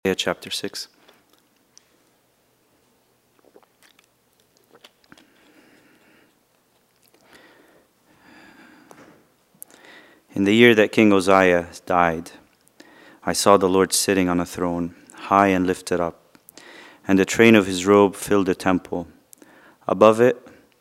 Isaiah chapter 6. In the year that King Uzziah died, I saw the Lord sitting on a throne, high and lifted up, and the train of his robe filled the temple. Above it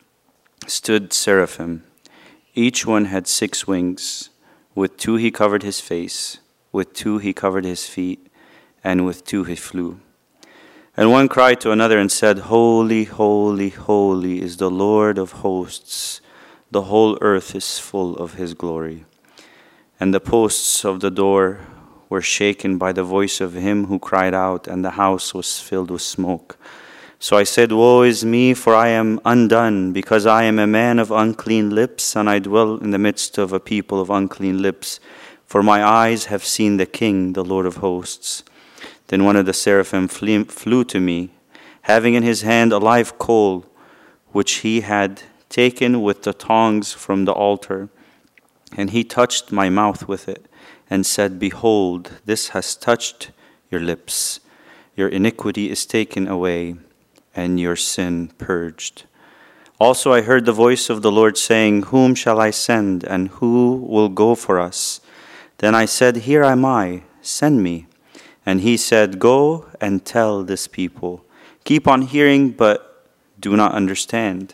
stood seraphim. Each one had 6 wings. With 2 he covered his face, with 2 he covered his feet, and with 2 he flew. And one cried to another and said, Holy, holy, holy is the Lord of hosts. The whole earth is full of his glory. And the posts of the door were shaken by the voice of him who cried out, and the house was filled with smoke. So I said, Woe is me, for I am undone, because I am a man of unclean lips, and I dwell in the midst of a people of unclean lips. For my eyes have seen the King, the Lord of hosts. Then one of the seraphim flew to me, having in his hand a live coal, which he had taken with the tongs from the altar. And he touched my mouth with it, and said, Behold, this has touched your lips. Your iniquity is taken away, and your sin purged. Also I heard the voice of the Lord saying, Whom shall I send, and who will go for us? Then I said, Here am I, send me. And he said, Go and tell this people. Keep on hearing, but do not understand.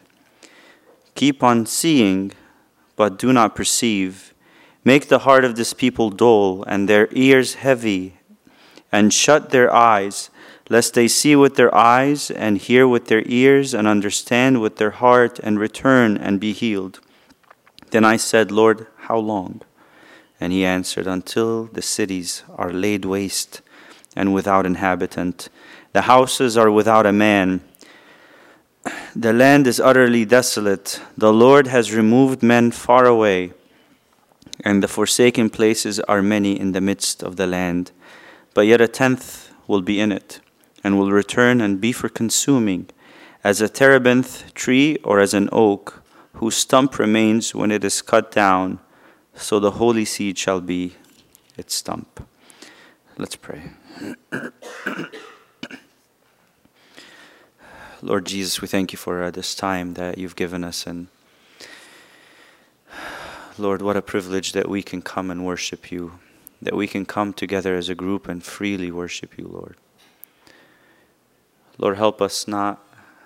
Keep on seeing, but do not perceive. Make the heart of this people dull, and their ears heavy, and shut their eyes, lest they see with their eyes, and hear with their ears, and understand with their heart, and return and be healed. Then I said, Lord, how long? And he answered, Until the cities are laid waste, and without inhabitant. The houses are without a man. The land is utterly desolate. The Lord has removed men far away, and the forsaken places are many in the midst of the land. But yet 1/10 will be in it, and will return and be for consuming, as a terebinth tree or as an oak, whose stump remains when it is cut down, so the holy seed shall be its stump. Let's pray. Lord Jesus, we thank you for this time that you've given us. And Lord, what a privilege that we can come and worship you, that we can come together as a group and freely worship you, Lord. Lord, help us not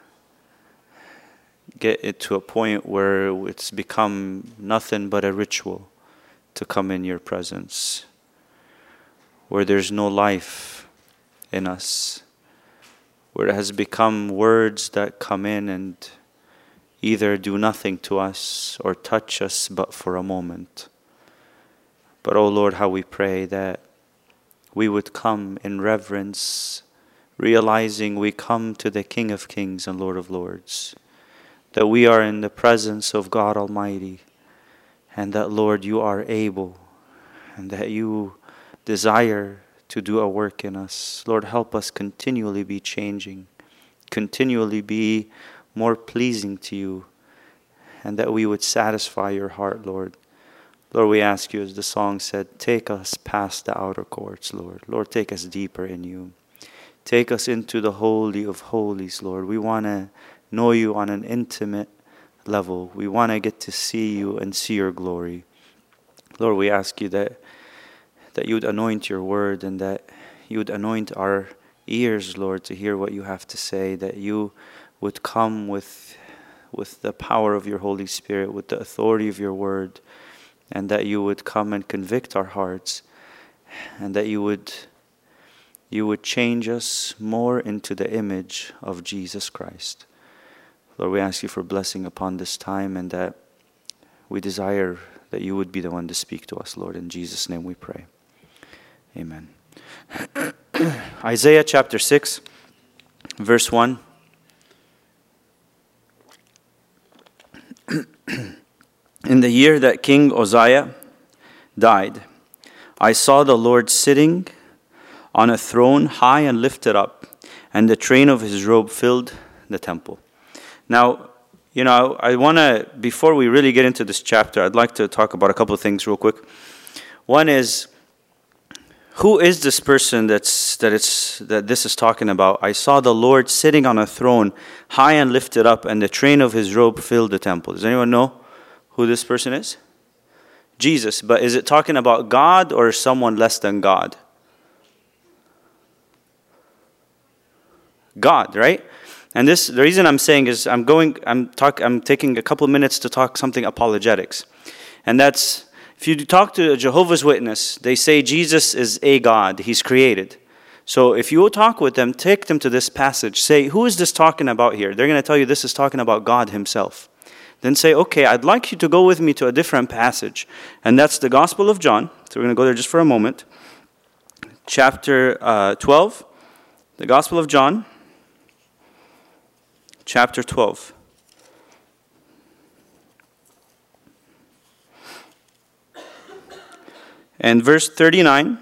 get it to a point where it's become nothing but a ritual to come in your presence, where there's no life in us, where it has become words that come in and either do nothing to us or touch us but for a moment. But oh Lord, how we pray that we would come in reverence, realizing we come to the King of Kings and Lord of Lords, that we are in the presence of God Almighty, and that, Lord, you are able, and that you desire to do a work in us. Lord, help us continually be changing, continually be more pleasing to you, and that we would satisfy your heart, Lord. Lord, we ask you, as the song said, take us past the outer courts, Lord. Lord, take us deeper in you. Take us into the Holy of Holies, Lord. We want to know you on an intimate level. We want to get to see you and see your glory. Lord, we ask you that you would anoint your word, and that you would anoint our ears, Lord, to hear what you have to say, that you would come with the power of your Holy Spirit, with the authority of your word, and that you would come and convict our hearts, and that you would change us more into the image of Jesus Christ. Lord, we ask you for blessing upon this time, and that we desire that you would be the one to speak to us, Lord. In Jesus' name we pray. Amen. Isaiah chapter 6, verse 1. In the year that King Uzziah died, I saw the Lord sitting on a throne high and lifted up, and the train of his robe filled the temple. Now, I want to, before we really get into this chapter, I'd like to talk about a couple of things real quick. One is, Who is this person that this is talking about? I saw the Lord sitting on a throne, high and lifted up, and the train of his robe filled the temple. Does anyone know who this person is? Jesus. But is it talking about God or someone less than God? God, right? And the reason I'm saying is I'm taking a couple minutes to talk something apologetics. And that's, if you talk to a Jehovah's Witness, they say Jesus is a God. He's created. So if you talk with them, take them to this passage. Say, who is this talking about here? They're going to tell you this is talking about God himself. Then say, okay, I'd like you to go with me to a different passage. And that's the Gospel of John. So we're going to go there just for a moment. Chapter 12, the Gospel of John. Chapter 12. And verse 39.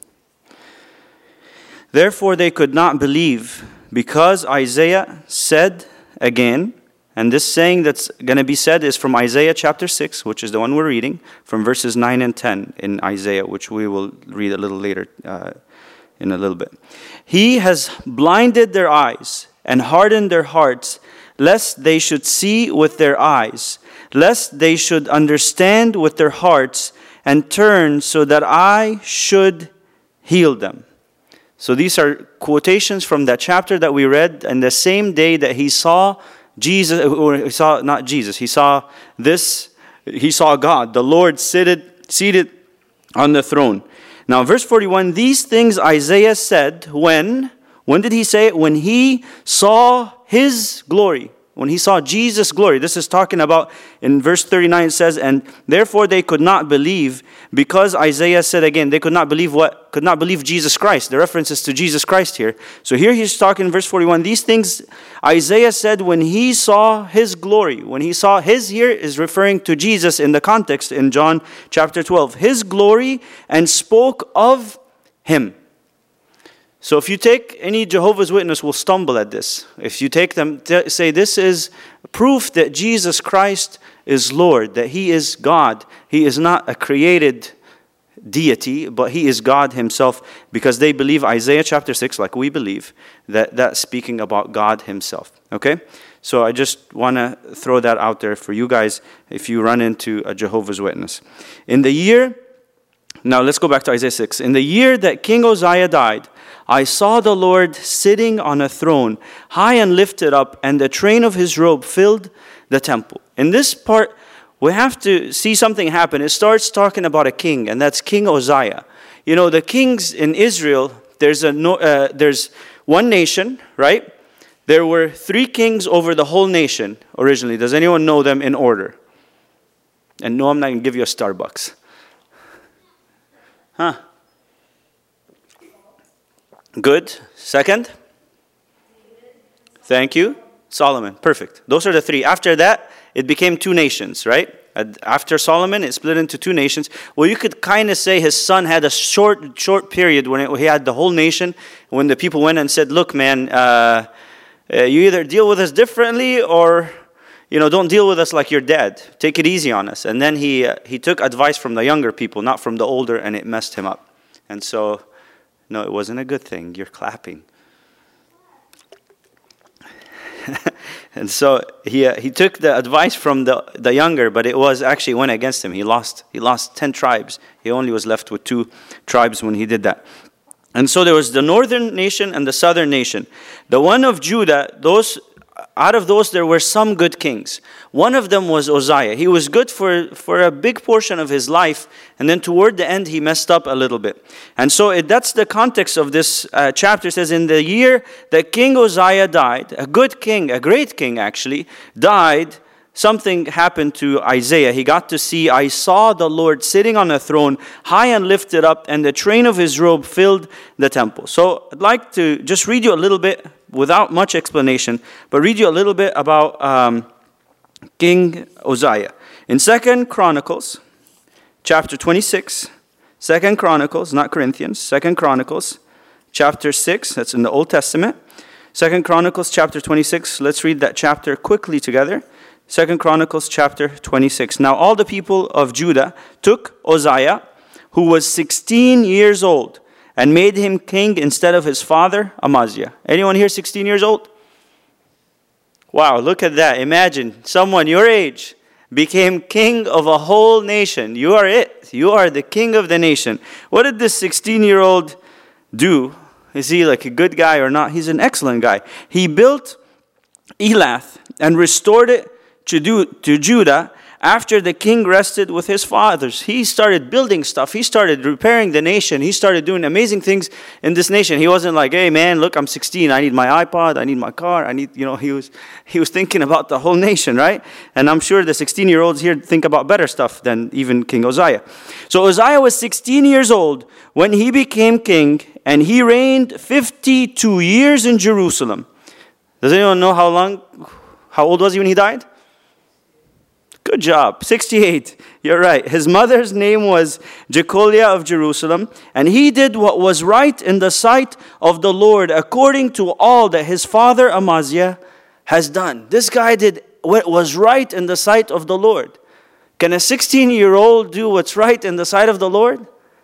Therefore they could not believe, because Isaiah said again, and this saying that's going to be said is from Isaiah chapter 6, which is the one we're reading, from verses 9 and 10 in Isaiah, which we will read a little later in a little bit. He has blinded their eyes and hardened their hearts, lest they should see with their eyes, lest they should understand with their hearts, and turn so that I should heal them. So these are quotations from that chapter that we read, and the same day that he saw Jesus, or he saw not Jesus, he saw God, the Lord seated on the throne. Now verse 41, these things Isaiah said when did he say it? When he saw his glory. When he saw Jesus' glory. This is talking about, in verse 39 it says, and therefore they could not believe, because Isaiah said again, they could not believe what? Could not believe Jesus Christ. The reference is to Jesus Christ here. So here he's talking in verse 41, these things Isaiah said when he saw his glory. When he saw his here is referring to Jesus in the context in John chapter 12. His glory, and spoke of him. So if you take any Jehovah's Witness will stumble at this. If you take them, say this is proof that Jesus Christ is Lord, that he is God. He is not a created deity, but he is God himself, because they believe Isaiah chapter 6, like we believe, that that's speaking about God himself. Okay? So I just want to throw that out there for you guys if you run into a Jehovah's Witness. Now let's go back to Isaiah 6. In the year that King Uzziah died, I saw the Lord sitting on a throne, high and lifted up, and the train of his robe filled the temple. In this part, we have to see something happen. It starts talking about a king, and that's King Uzziah. You know, the kings in Israel, there's one nation, right? There were 3 kings over the whole nation originally. Does anyone know them in order? And no, I'm not going to give you a Starbucks. Huh? Good. Second? Thank you. Solomon. Perfect. Those are the 3. After that, it became 2 nations, right? After Solomon, it split into 2 nations. Well, you could kind of say his son had a short period when he had the whole nation. When the people went and said, look, man, you either deal with us differently or, don't deal with us like you're dead. Take it easy on us. And then he took advice from the younger people, not from the older, and it messed him up. And so, no, it wasn't a good thing. You're clapping. And so he took the advice from the younger, but it went against him. He lost 10 tribes. He only was left with 2 tribes when he did that. And so there was the northern nation and the southern nation. The one of Judah, out of those there were some good kings. One of them was Uzziah. He was good for a big portion of his life, and then toward the end he messed up a little bit. And so that's the context of this chapter. It says, in the year that King Uzziah died, a good king, a great king actually, died, something happened to Isaiah. He got to see, I saw the Lord sitting on a throne, high and lifted up, and the train of his robe filled the temple. So I'd like to just read you a little bit, without much explanation, but read you a little bit about King Uzziah. In 2 Chronicles, chapter 26, 2 Chronicles, not Corinthians, 2 Chronicles, chapter 6, that's in the Old Testament. 2 Chronicles, chapter 26, let's read that chapter quickly together. 2 Chronicles, chapter 26. Now all the people of Judah took Uzziah, who was 16 years old, and made him king instead of his father, Amaziah. Anyone here 16 years old? Wow, look at that. Imagine someone your age became king of a whole nation. You are it. You are the king of the nation. What did this 16-year-old do? Is he like a good guy or not? He's an excellent guy. He built Elath and restored it to Judah after the king rested with his fathers. He started building stuff. He started repairing the nation. He started doing amazing things in this nation. He wasn't like, hey man, look, I'm 16. I need my iPod. I need my car. He was thinking about the whole nation, right? And I'm sure the 16-year-olds here think about better stuff than even King Uzziah. So Uzziah was 16 years old when he became king, and he reigned 52 years in Jerusalem. Does anyone know how old was he when he died? Good job. 68. You're right. His mother's name was Jecoliah of Jerusalem, and he did what was right in the sight of the Lord, according to all that his father Amaziah has done. This guy did what was right in the sight of the Lord. Can a 16-year-old do what's right in the sight of the Lord?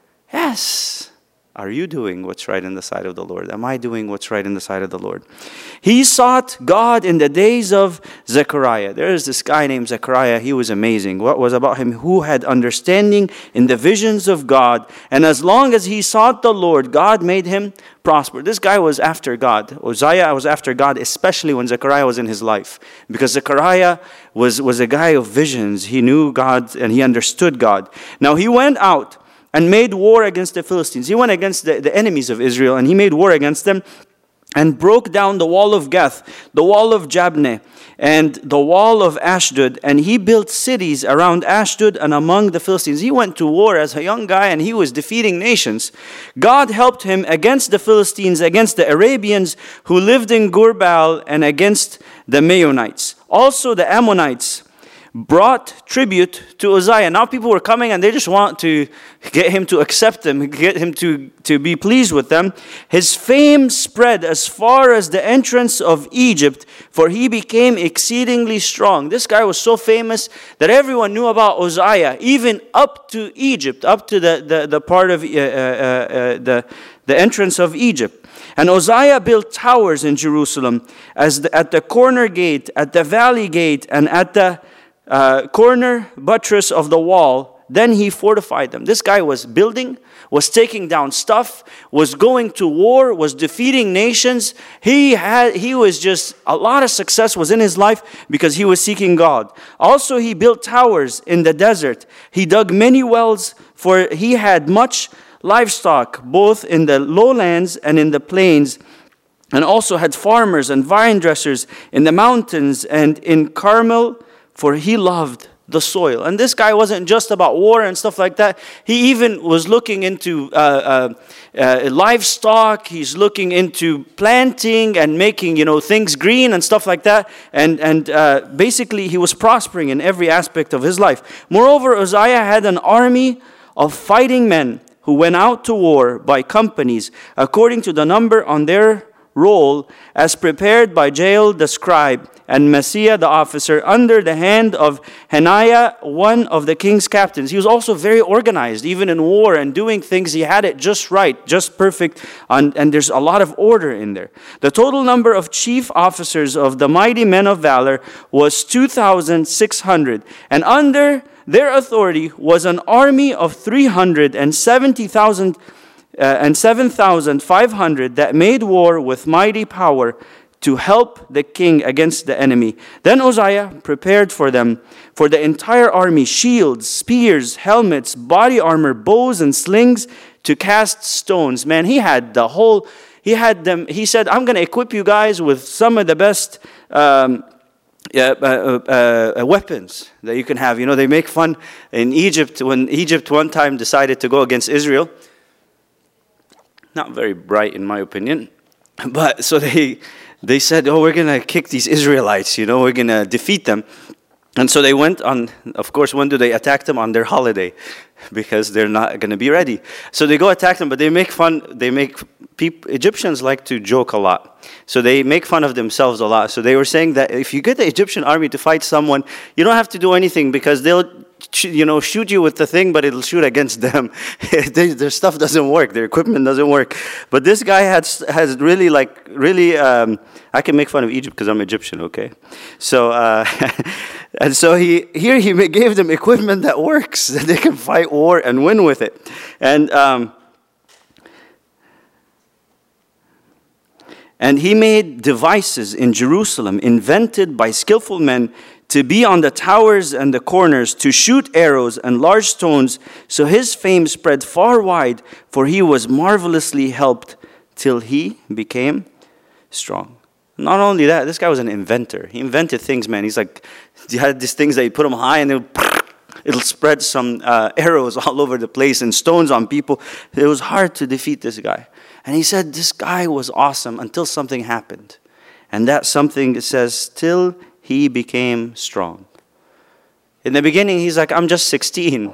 Yes. Are you doing what's right in the sight of the Lord? Am I doing what's right in the sight of the Lord? He sought God in the days of Zechariah. There is this guy named Zechariah. He was amazing. What was about him? Who had understanding in the visions of God. And as long as he sought the Lord, God made him prosper. This guy was after God. Uzziah was after God, especially when Zechariah was in his life. Because Zechariah was a guy of visions. He knew God and he understood God. Now he went out and made war against the Philistines. He went against the enemies of Israel, and he made war against them and broke down the wall of Gath, the wall of Jabneh, and the wall of Ashdod. And he built cities around Ashdod and among the Philistines. He went to war as a young guy, and he was defeating nations. God helped him against the Philistines, against the Arabians who lived in Gur-baal, and against the Maonites. Also the Ammonites brought tribute to Uzziah. Now people were coming and they just want to get him to accept them, get him to be pleased with them. His fame spread as far as the entrance of Egypt, for he became exceedingly strong. This guy was so famous that everyone knew about Uzziah, even up to Egypt, up to the part of the entrance of Egypt. And Uzziah built towers in Jerusalem at the corner gate, at the valley gate, and at the corner buttress of the wall. Then he fortified them. This guy was building, was taking down stuff, was going to war, was defeating nations. He was just, a lot of success was in his life because he was seeking God. Also, he built towers in the desert. He dug many wells, for he had much livestock, both in the lowlands and in the plains, and also had farmers and vine dressers in the mountains and in Carmel, for he loved the soil. And this guy wasn't just about war and stuff like that. He even was looking into livestock. He's looking into planting and making, things green and stuff like that. And basically, he was prospering in every aspect of his life. Moreover, Uzziah had an army of fighting men who went out to war by companies, according to the number on their roll, as prepared by Jael the scribe and Messiah the officer, under the hand of Hananiah, one of the king's captains. He was also very organized, even in war and doing things. He had it just right, just perfect, and there's a lot of order in there. The total number of chief officers of the mighty men of valor was 2,600, and under their authority was an army of 370,000 and 7,500 that made war with mighty power to help the king against the enemy. Then Uzziah prepared for them, for the entire army, shields, spears, helmets, body armor, bows, and slings to cast stones. Man, he had them. He said, I'm going to equip you guys with some of the best weapons that you can have. They make fun in Egypt, when Egypt one time decided to go against Israel. Not very bright, in my opinion. But so they said, we're going to kick these Israelites, we're going to defeat them. And so they went on, of course, when do they attack them? On their holiday, because they're not going to be ready. So they go attack them, but they make fun. Egyptians like to joke a lot. So they make fun of themselves a lot. So they were saying that if you get the Egyptian army to fight someone, you don't have to do anything, because they'll shoot you with the thing, but it'll shoot against them. Their stuff doesn't work. Their equipment doesn't work. But this guy has really, I can make fun of Egypt because I'm Egyptian, okay? So, and so he gave them equipment that works, that they can fight war and win with it. And he made devices in Jerusalem, invented by skillful men, to be on the towers and the corners, to shoot arrows and large stones. So his fame spread far wide, for he was marvelously helped till he became strong. Not only that, this guy was an inventor. He invented things, man. He had these things that you put them high and it'll spread some arrows all over the place and stones on people. It was hard to defeat this guy. And he said this guy was awesome until something happened. And that something, it says, till he became strong. In the beginning, he's like, I'm just 16.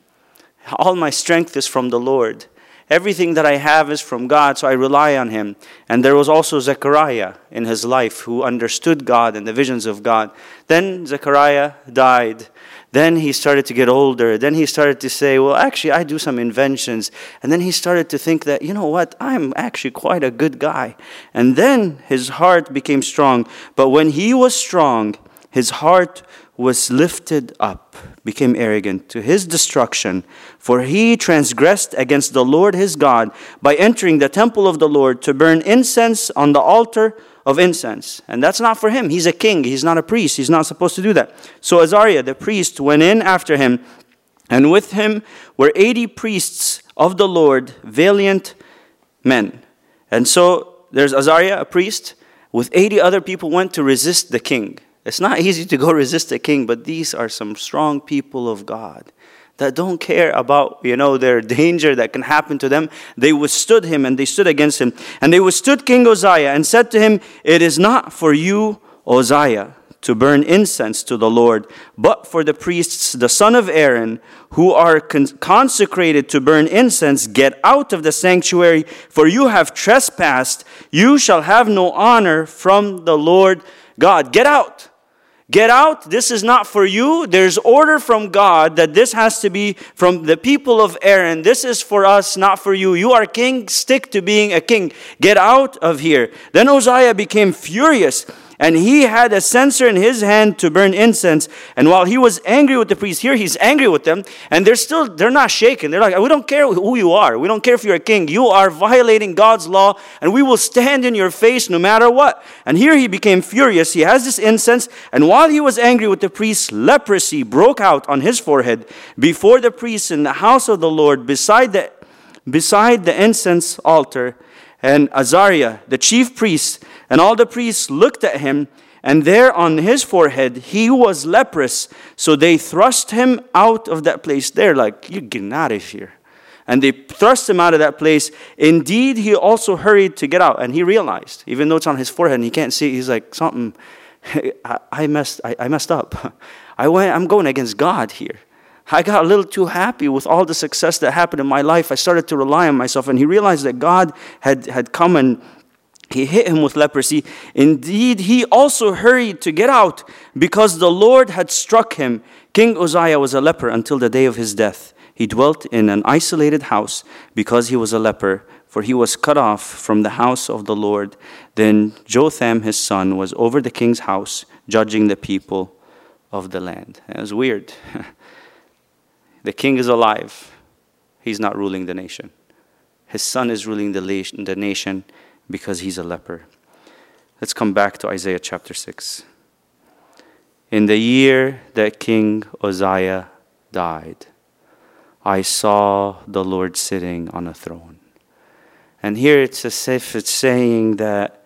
All my strength is from the Lord. Everything that I have is from God, so I rely on him. And there was also Zechariah in his life who understood God and the visions of God. Then Zechariah died. Then he started to get older. Then he started to say, well, actually, I do some inventions. And then he started to think that, you know what, I'm actually quite a good guy. And then his heart became strong. But when he was strong, his heart was lifted up, became arrogant to his destruction. For he transgressed against the Lord his God by entering the temple of the Lord to burn incense on the altar of incense. And that's not for him. He's a king. He's not a priest. He's not supposed to do that. So Azariah, the priest, went in after him, and with him were 80 priests of the Lord, valiant men. And so there's Azariah, a priest, with 80 other people went to resist the king. It's not easy to go resist the king, but these are some strong people of God that don't care about, their danger that can happen to them. They withstood him and they stood against him. And they withstood King Uzziah and said to him, it is not for you, Uzziah, to burn incense to the Lord, but for the priests, the son of Aaron, who are consecrated to burn incense. Get out of the sanctuary, for you have trespassed. You shall have no honor from the Lord God. Get out. Get out. This is not for you. There's order from God that this has to be from the people of Aaron. This is for us, not for you. You are king. Stick to being a king. Get out of here. Then Uzziah became furious, and he had a censer in his hand to burn incense. And while he was angry with the priests, here he's angry with them, and they're not shaken. They're like, we don't care who you are. We don't care if you're a king. You are violating God's law, and we will stand in your face no matter what. And here he became furious. He has this incense, and while he was angry with the priests, leprosy broke out on his forehead before the priests in the house of the Lord beside the incense altar. And Azariah, the chief priest, and all the priests looked at him, and there on his forehead he was leprous. So they thrust him out of that place. They're like, you're getting out of here. And they thrust him out of that place. Indeed, he also hurried to get out. And he realized, even though it's on his forehead and he can't see it, he's like, something, I messed up. I'm going against God here. I got a little too happy with all the success that happened in my life. I started to rely on myself, and he realized that God had come and he hit him with leprosy. Indeed, he also hurried to get out because the Lord had struck him. King Uzziah was a leper until the day of his death. He dwelt in an isolated house because he was a leper, for he was cut off from the house of the Lord. Then Jotham, his son, was over the king's house, judging the people of the land. It was weird. The king is alive. He's not ruling the nation. His son is ruling the nation because he's a leper. Let's come back to Isaiah chapter 6. In the year that King Uzziah died, I saw the Lord sitting on a throne. And here it's as if it's saying that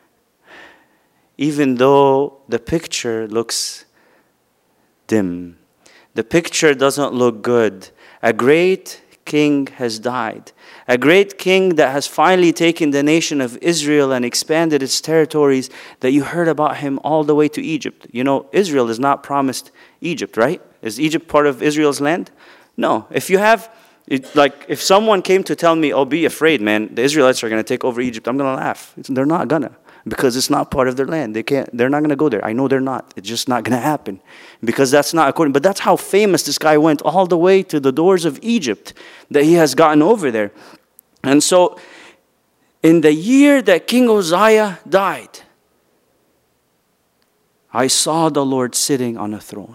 even though the picture looks dim, the picture doesn't look good, a great king has died. A great king that has finally taken the nation of Israel and expanded its territories, that you heard about him all the way to Egypt. Israel is not promised Egypt, right? Is Egypt part of Israel's land? No. If Like if someone came to tell me, oh, be afraid, man, the Israelites are going to take over Egypt, I'm going to laugh. They're not going to, because it's not part of their land. They're not going to go there. I know they're not. It's just not going to happen, because that's not according. But that's how famous this guy went, all the way to the doors of Egypt, that he has gotten over there. And so in the year that King Uzziah died, I saw the Lord sitting on a throne.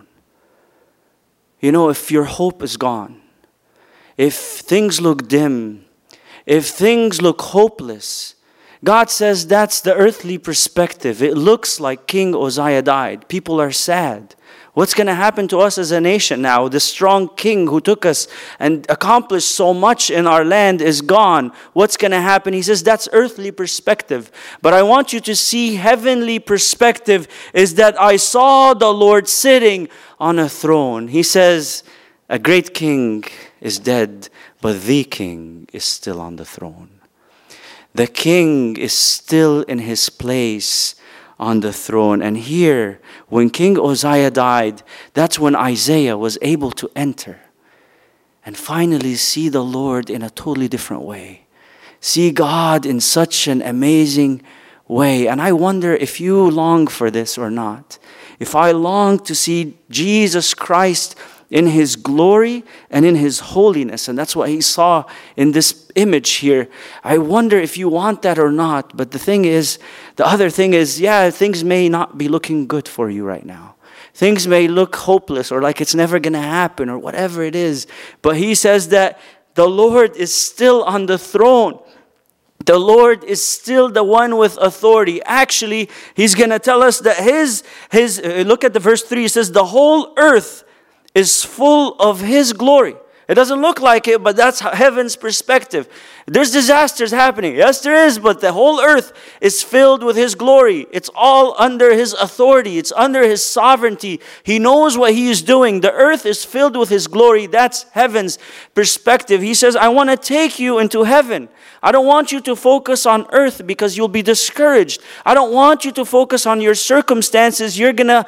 You know, if your hope is gone, if things look dim, if things look hopeless, God says that's the earthly perspective. It looks like King Uzziah died. People are sad. What's going to happen to us as a nation now? The strong king who took us and accomplished so much in our land is gone. What's going to happen? He says that's earthly perspective. But I want you to see heavenly perspective is that I saw the Lord sitting on a throne. He says, a great king is dead, but the king is still on the throne. The king is still in his place on the throne. And here, when King Uzziah died, that's when Isaiah was able to enter and finally see the Lord in a totally different way. See God in such an amazing way. And I wonder if you long for this or not. If I long to see Jesus Christ in His glory and in His holiness. And that's what he saw in this image here. I wonder if you want that or not. But the other thing is, yeah, things may not be looking good for you right now. Things may look hopeless or like it's never going to happen or whatever it is. But he says that the Lord is still on the throne. The Lord is still the one with authority. Actually, he's going to tell us that his look at the verse 3. It says, the whole earth is full of His glory. It doesn't look like it, but that's heaven's perspective. There's disasters happening. Yes, there is, but the whole earth is filled with His glory. It's all under His authority. It's under His sovereignty. He knows what He is doing. The earth is filled with His glory. That's heaven's perspective. He says, I want to take you into heaven. I don't want you to focus on earth because you'll be discouraged. I don't want you to focus on your circumstances. You're gonna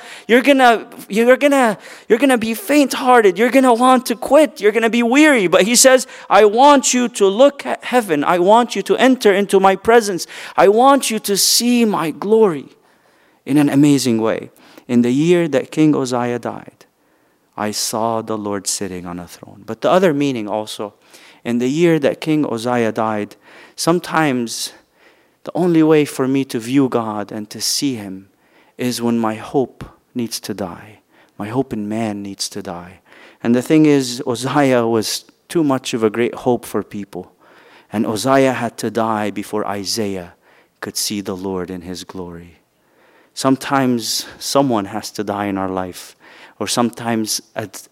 be faint-hearted. You're gonna want to quit. You're gonna be weary. But he says, I want you to look at heaven. I want you to enter into my presence. I want you to see my glory in an amazing way. In the year that King Uzziah died, I saw the Lord sitting on a throne. But the other meaning also, in the year that King Uzziah died, sometimes the only way for me to view God and to see Him is when my hope needs to die. My hope in man needs to die. And the thing is, Uzziah was too much of a great hope for people. And Uzziah had to die before Isaiah could see the Lord in His glory. Sometimes someone has to die in our life. Or sometimes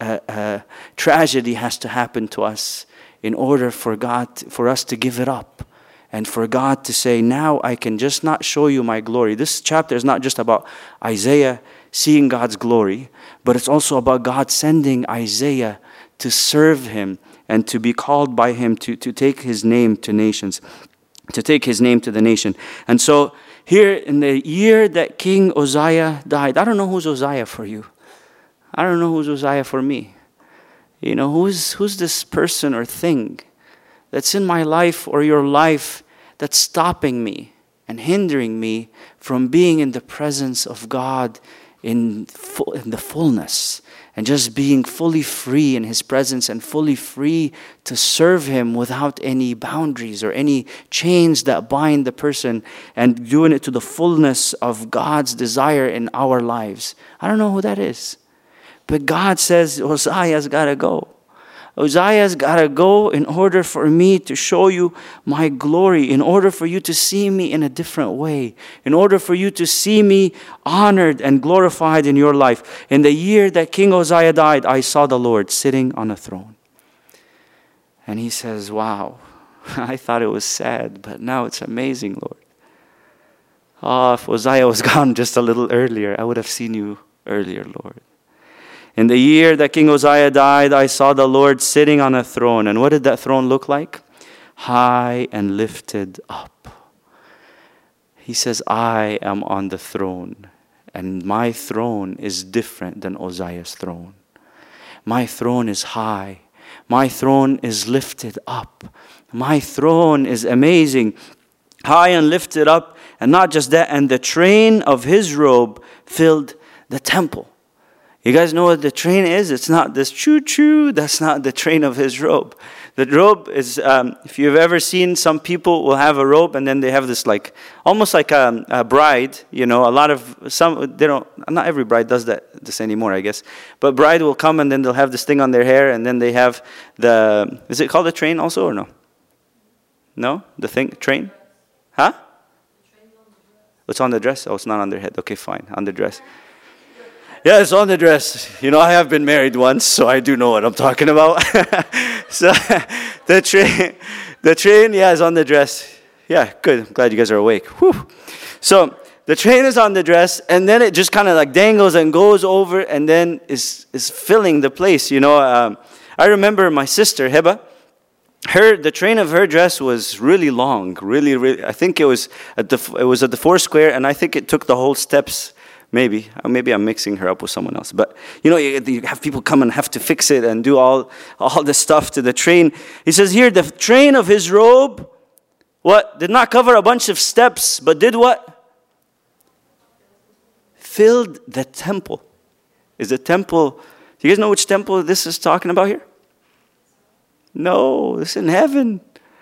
a tragedy has to happen to us in order for us to give it up. And for God to say, now I can just not show you my glory. This chapter is not just about Isaiah seeing God's glory, but it's also about God sending Isaiah to serve Him and to be called by Him to take His name to nations, to take His name to the nation. And so here in the year that King Uzziah died, I don't know who's Uzziah for you. I don't know who's Uzziah for me. You know, who's this person or thing that's in my life or your life that's stopping me and hindering me from being in the presence of God in the fullness and just being fully free in His presence and fully free to serve Him without any boundaries or any chains that bind the person and doing it to the fullness of God's desire in our lives. I don't know who that is. But God says, Uzziah's got to go. Uzziah's got to go in order for me to show you my glory, in order for you to see me in a different way, in order for you to see me honored and glorified in your life. In the year that King Uzziah died, I saw the Lord sitting on a throne. And he says, wow, I thought it was sad, but now it's amazing, Lord. Oh, if Uzziah was gone just a little earlier, I would have seen you earlier, Lord. In the year that King Uzziah died, I saw the Lord sitting on a throne. And what did that throne look like? High and lifted up. He says, I am on the throne. And my throne is different than Uzziah's throne. My throne is high. My throne is lifted up. My throne is amazing, high and lifted up. And not just that, and the train of his robe filled the temple. You guys know what the train is? It's not this choo-choo. That's not the train of his robe. The robe is, if you've ever seen, some people will have a robe and then they have this like, almost like a bride, you know, not every bride does this anymore, I guess. But bride will come and then they'll have this thing on their hair and then they have is it called a train also or no? No? The thing, train? Huh? It's on the dress? Oh, it's not on their head. Okay, fine. On the dress. Yeah, it's on the dress. You know, I have been married once, so I do know what I'm talking about. So the train, yeah, is on the dress. Yeah, good. I'm glad you guys are awake. Whew. So the train is on the dress, and then it just kind of like dangles and goes over, and then is filling the place. You know, I remember my sister Heba. The train of her dress was really long, really. I think it was at the Foursquare, and I think it took the whole steps. Maybe I'm mixing her up with someone else. But you know, you have people come and have to fix it and do all this stuff to the train. He says here, the train of his robe, what? Did not cover a bunch of steps, but did what? Filled the temple. Is the temple? Do you guys know which temple this is talking about here? No, this is in heaven.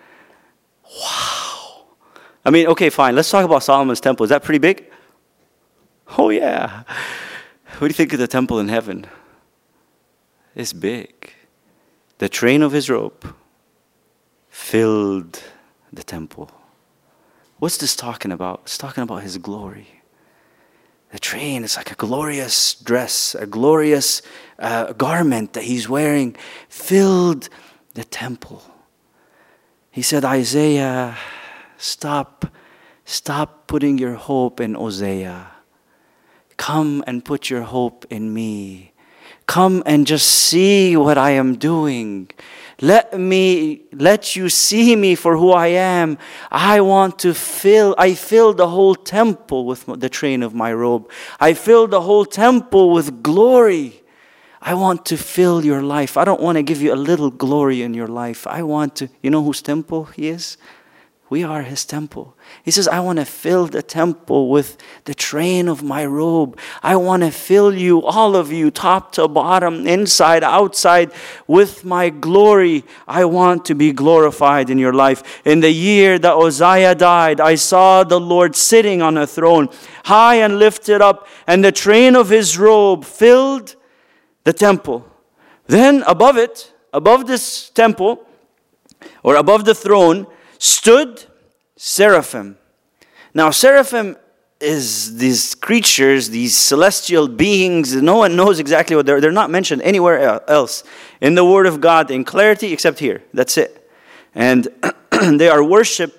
Wow. I mean, okay, fine. Let's talk about Solomon's temple. Is that pretty big? Oh, yeah. What do you think of the temple in heaven? It's big. The train of his robe filled the temple. What's this talking about? It's talking about his glory. The train is like a glorious dress, a glorious garment that he's wearing, filled the temple. He said, Isaiah, stop putting your hope in Hosea. Come and put your hope in me. Come and just see what I am doing. Let you see me for who I am. I fill the whole temple with the train of my robe. I fill the whole temple with glory. I want to fill your life. I don't want to give you a little glory in your life. I want to, you know whose temple he is? We are his temple. He says, I want to fill the temple with the train of my robe. I want to fill you, all of you, top to bottom, inside, outside, with my glory. I want to be glorified in your life. In the year that Uzziah died, I saw the Lord sitting on a throne, high and lifted up, and the train of his robe filled the temple. Then above it, above this temple, or above the throne, stood seraphim. Now, seraphim is these creatures, these celestial beings. No one knows exactly what they're not mentioned anywhere else in the Word of God in clarity except here. That's it. And they are worship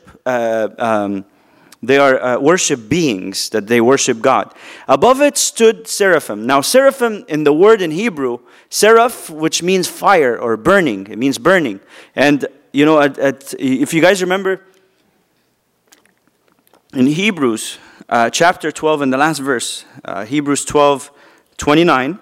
beings that they worship God. Above it stood seraphim. Now, seraphim in the word in Hebrew, seraph, which means fire or burning. It means burning. And you know, if you guys remember, in Hebrews chapter 12, in the last verse, Hebrews 12:29,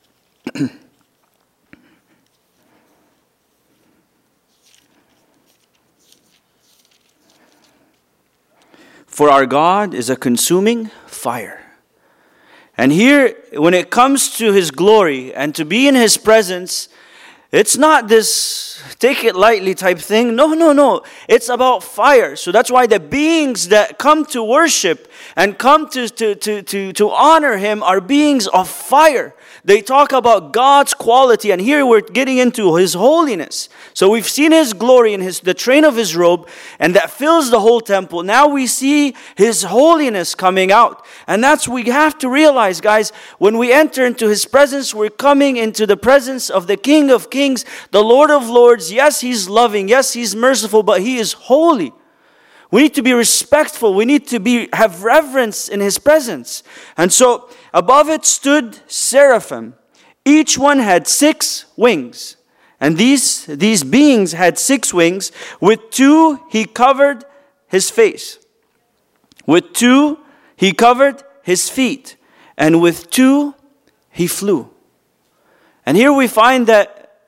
for our God is a consuming fire. And here, when it comes to his glory and to be in his presence, it's not this take it lightly type thing. No. It's about fire. So that's why the beings that come to worship and come to honor him are beings of fire. They talk about God's quality, and here we're getting into his holiness. So we've seen his glory in the train of his robe, and that fills the whole temple. Now we see his holiness coming out. And that's we have to realize, guys, when we enter into his presence, we're coming into the presence of the King of Kings, the Lord of Lords. Yes, he's loving. Yes, he's merciful, but he is holy. We need to be respectful. We need to have reverence in his presence. And so above it stood seraphim. Each one had 6 wings. And these beings had 6 wings. With 2 he covered his face. With 2 he covered his feet. And with 2 he flew. And here we find that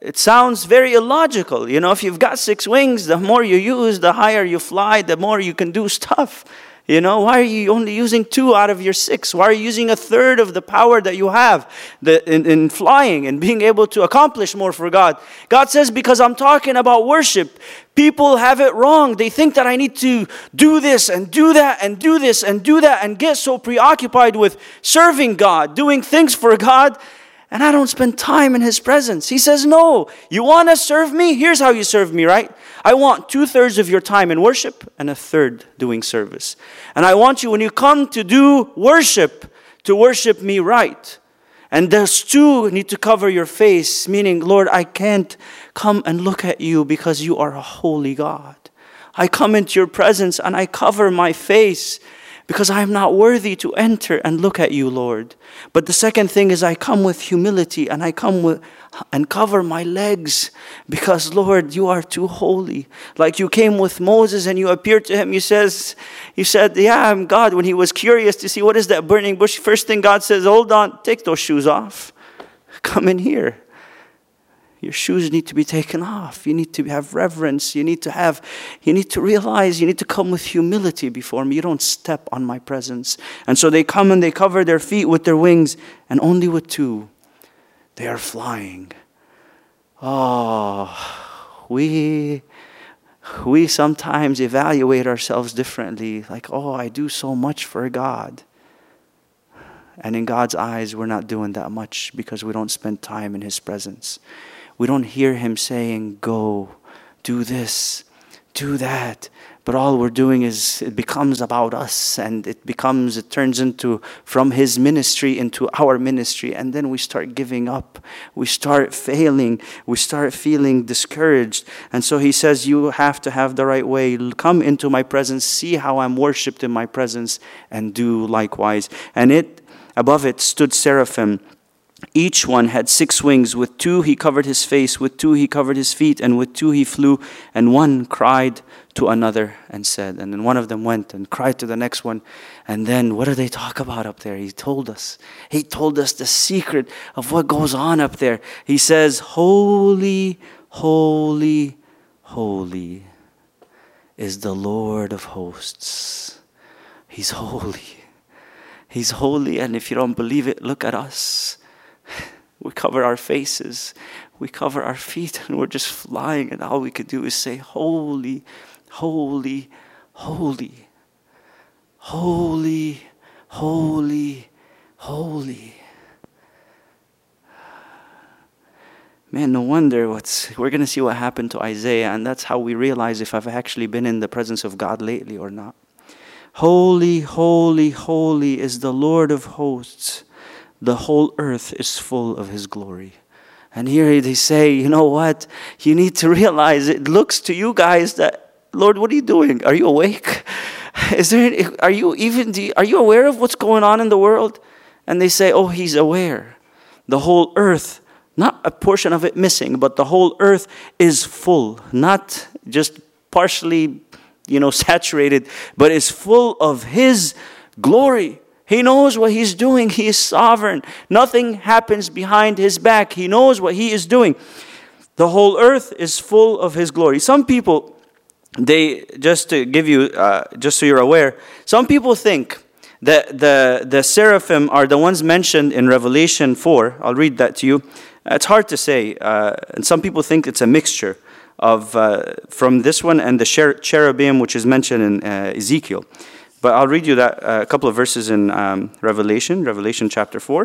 it sounds very illogical. You know, if you've got 6 wings, the more you use, the higher you fly, the more you can do stuff. You know, why are you only using 2 out of your 6? Why are you using 1/3 of the power that you have in flying and being able to accomplish more for God? God says, because I'm talking about worship. People have it wrong. They think that I need to do this and do that and do this and do that and get so preoccupied with serving God, doing things for God, and I don't spend time in His presence. He says, no, you want to serve me? Here's how you serve me, right? I want 2/3 of your time in worship and 1/3 doing service. And I want you, when you come to do worship, to worship me right. And those 2 need to cover your face, meaning, Lord, I can't come and look at you because you are a holy God. I come into your presence and I cover my face because I am not worthy to enter and look at you, Lord. But the second thing is I come with humility and I come with and cover my legs because, Lord, you are too holy. Like you came with Moses and you appeared to him. You said, yeah, I'm God. When he was curious to see what is that burning bush, first thing God says, hold on, take those shoes off. Come in here. Your shoes need to be taken off. You need to have reverence. You need to realize, you need to come with humility before me. You don't step on my presence. And so they come and they cover their feet with their wings, and only with 2, they are flying. Oh, we sometimes evaluate ourselves differently. Like, oh, I do so much for God. And in God's eyes, we're not doing that much because we don't spend time in His presence. We don't hear Him saying, go, do this, do that. But all we're doing is, it becomes about us, and it turns into, from His ministry into our ministry. And then we start giving up. We start failing. We start feeling discouraged. And so He says, you have to have the right way. Come into my presence, see how I'm worshipped in my presence, and do likewise. And above it stood seraphim. Each one had 6 wings. With 2 he covered his face, with 2 he covered his feet, and with 2 he flew. And one cried to another and said, and then one of them went and cried to the next one. And then what do they talk about up there? He told us the secret of what goes on up there. He says, holy, holy, holy is the Lord of hosts. He's holy. He's holy, and if you don't believe it, look at us. We cover our faces, we cover our feet, and we're just flying, and all we could do is say, holy, holy, holy, holy, holy, holy. Man, no wonder we're going to see what happened to Isaiah, and that's how we realize if I've actually been in the presence of God lately or not. Holy, holy, holy is the Lord of hosts. The whole earth is full of His glory. And here they say, you know what? You need to realize, it looks to you guys that, Lord, what are you doing? Are you awake? Are you aware of what's going on in the world? And they say, oh, He's aware. The whole earth, not a portion of it missing, but the whole earth is full, not just partially, saturated, but is full of His glory. He knows what He's doing. He is sovereign. Nothing happens behind His back. He knows what He is doing. The whole earth is full of His glory. Some people, just to give you, just so you're aware, some people think that the seraphim are the ones mentioned in Revelation 4. I'll read that to you. It's hard to say. And some people think it's a mixture of from this one and the cherubim, which is mentioned in Ezekiel. But I'll read you that a couple of verses in Revelation chapter 4.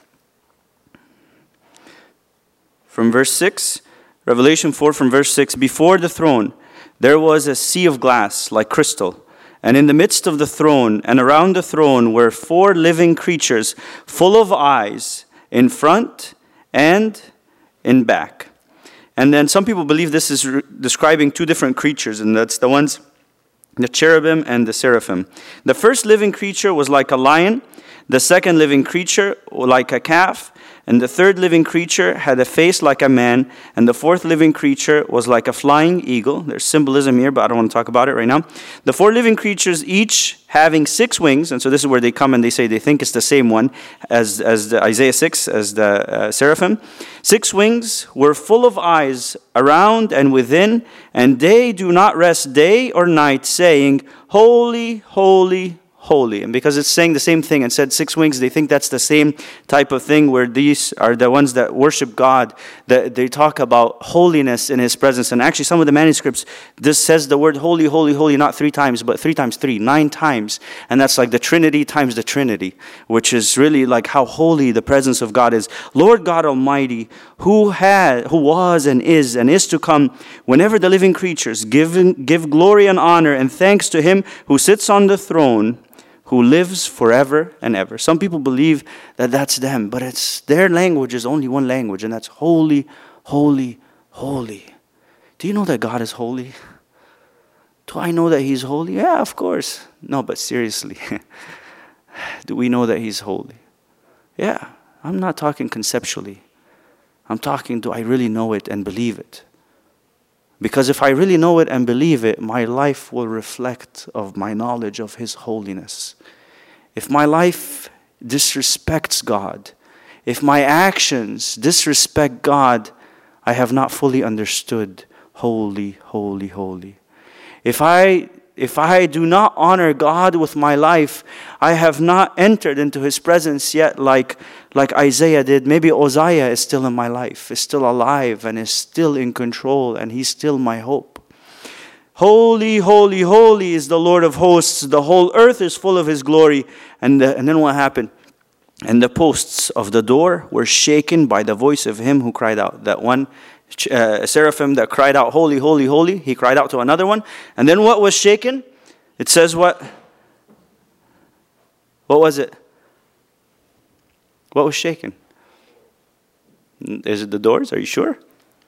From verse 6, Revelation 4 from verse 6, before the throne there was a sea of glass like crystal, and in the midst of the throne and around the throne were 4 living creatures full of eyes in front and in back. And then some people believe this is describing 2 different creatures, and that's the cherubim and the seraphim. The first living creature was like a lion. The second living creature like a calf. And the third living creature had a face like a man, and the fourth living creature was like a flying eagle. There's symbolism here, but I don't want to talk about it right now. The four living creatures, each having 6 wings, and so this is where they come and they say they think it's the same one as the Isaiah 6, as the seraphim. 6 wings were full of eyes around and within, and they do not rest day or night, saying, Holy, holy, holy. And because it's saying the same thing and said 6 wings, they think that's the same type of thing where these are the ones that worship God, that they talk about holiness in His presence. And actually some of the manuscripts, this says the word holy, holy, holy, not 3 times, but 3 times 3, 9 times. And that's like the Trinity times the Trinity, which is really like how holy the presence of God is. Lord God Almighty, who was and is to come, whenever the living creatures give glory and honor and thanks to Him who sits on the throne, who lives forever and ever. Some people believe that that's them, but it's their language is only one language, and that's holy, holy, holy. Do you know that God is holy? Do I know that He's holy? Yeah, of course. No, but seriously, do we know that He's holy? Yeah, I'm not talking conceptually. I'm talking, do I really know it and believe it? Because if I really know it and believe it, my life will reflect of my knowledge of His holiness. If my life disrespects God, if my actions disrespect God, I have not fully understood holy, holy, holy. If I do not honor God with my life, I have not entered into His presence yet like Isaiah did. Maybe Uzziah is still in my life, is still alive and is still in control, and he's still my hope. Holy, holy, holy is the Lord of hosts. The whole earth is full of His glory. And then what happened? And the posts of the door were shaken by the voice of Him who cried out. That one seraphim that cried out, holy, holy, holy, he cried out to another one. And then what was shaken? It says what? What was it? What was shaken? Is it the doors? Are you sure?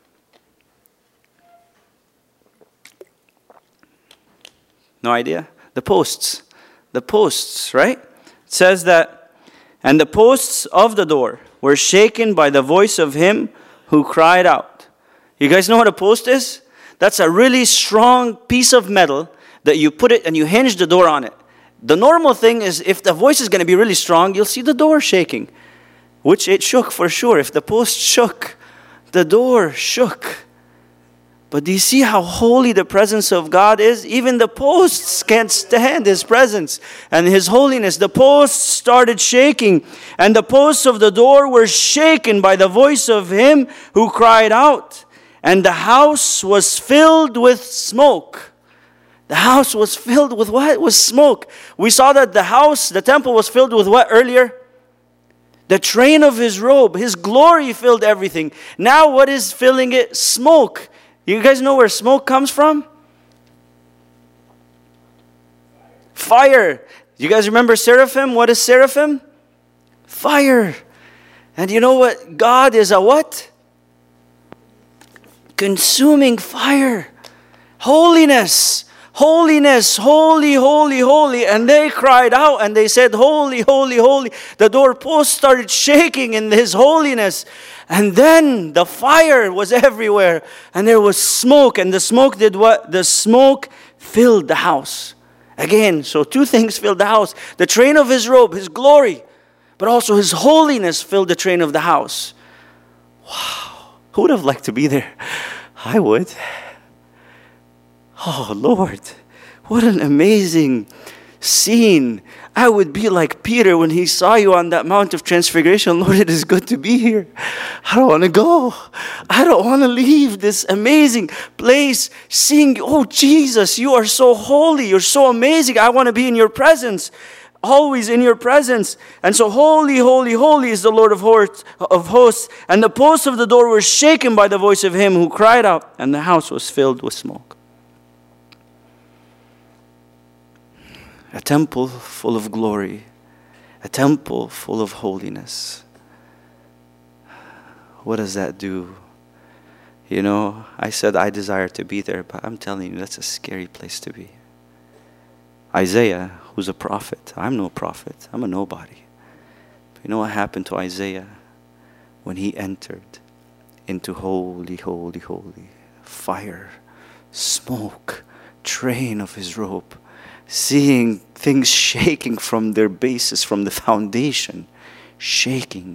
No idea? The posts. The posts, right? It says that, and the posts of the door were shaken by the voice of Him who cried out. You guys know what a post is? That's a really strong piece of metal that you put it and you hinge the door on it. The normal thing is if the voice is going to be really strong, you'll see the door shaking, which it shook for sure. If the post shook, the door shook. But do you see how holy the presence of God is? Even the posts can't stand His presence and His holiness. The posts started shaking, and the posts of the door were shaken by the voice of Him who cried out. And the house was filled with smoke. The house was filled with what? With smoke. We saw that the temple was filled with what earlier? The train of His robe. His glory filled everything. Now what is filling it? Smoke. You guys know where smoke comes from? Fire. You guys remember seraphim? What is seraphim? Fire. And you know what? God is a what? Consuming fire. Holiness. Holiness. Holy, holy, holy. And they cried out and they said, holy, holy, holy. The doorpost started shaking in His holiness. And then the fire was everywhere. And there was smoke. And the smoke did what? The smoke filled the house. Again, so 2 things filled the house. The train of His robe, His glory. But also His holiness filled the train of the house. Wow. Who would have liked to be there? I would. Oh, Lord. What an amazing scene. I would be like Peter when he saw you on that Mount of Transfiguration. Lord, it is good to be here. I don't want to go. I don't want to leave this amazing place. Seeing, oh, Jesus, you are so holy. You're so amazing. I want to be in your presence. Always in your presence. And so holy, holy, holy is the Lord of hosts. And the posts of the door were shaken by the voice of Him who cried out, and the house was filled with smoke. A temple full of glory. A temple full of holiness. What does that do? You know, I said I desire to be there, but I'm telling you, that's a scary place to be. Isaiah, who's a prophet. I'm no prophet. I'm a nobody. But you know what happened to Isaiah? when he entered into holy, holy, holy. Fire, smoke, train of his robe. Seeing things shaking from their basis, from the foundation, shaking.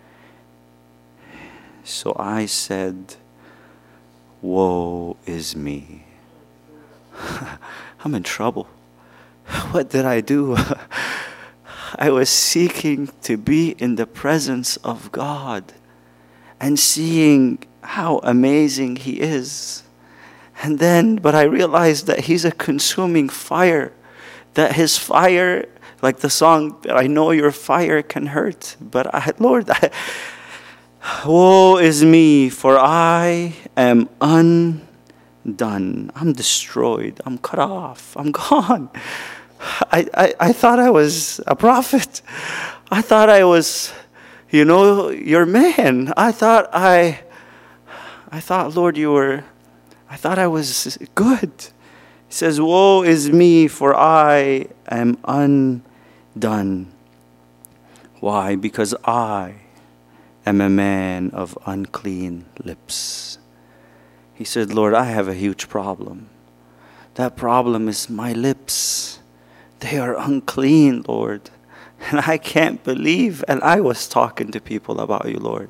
So I said, woe is me. I'm in trouble. What did I do? I was seeking to be in the presence of God and seeing how amazing He is. But I realized that He's a consuming fire. That His fire, like the song, I know your fire can hurt. But Lord, woe is me, for I am undone. I'm destroyed. I'm cut off. I'm gone. I thought I was a prophet. I thought I was, your man. I thought, Lord, I thought I was good. He says, woe is me, for I am undone. Why? Because I am a man of unclean lips. He said, Lord, I have a huge problem. That problem is my lips. They are unclean, Lord. And I can't believe. And I was talking to people about you, Lord.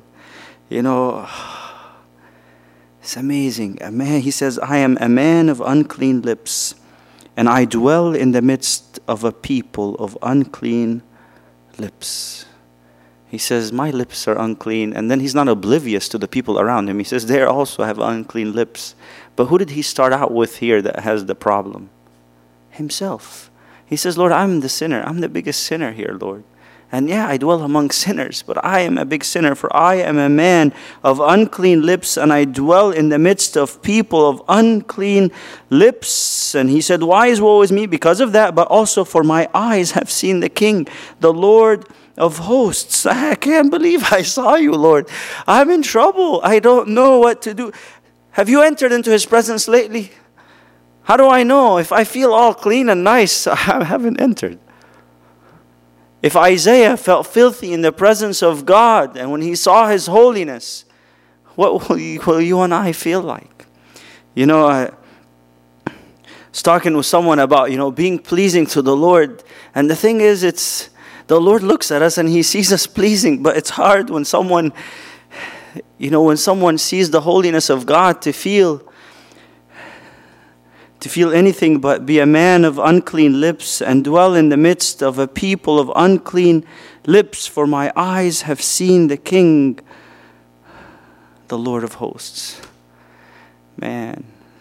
It's amazing. He says, I am a man of unclean lips, and I dwell in the midst of a people of unclean lips. He says, my lips are unclean. And then he's not oblivious to the people around him. He says, they also have unclean lips. But who did he start out with here that has the problem? Himself. He says, Lord, I'm the sinner. I'm the biggest sinner here, Lord. And yeah, I dwell among sinners, but I am a big sinner, for I am a man of unclean lips, and I dwell in the midst of people of unclean lips. And he said, why is woe is me? Because of that, but also for my eyes have seen the King, the Lord of hosts. I can't believe I saw you, Lord. I'm in trouble. I don't know what to do. Have you entered into His presence lately? How do I know? If I feel all clean and nice, I haven't entered. If Isaiah felt filthy in the presence of God, and when he saw His holiness, what will you and I feel like? I was talking with someone about, being pleasing to the Lord. And the thing is, the Lord looks at us and He sees us pleasing, but it's hard when someone sees the holiness of God to feel anything but be a man of unclean lips and dwell in the midst of a people of unclean lips, for my eyes have seen the King, the Lord of hosts. Man,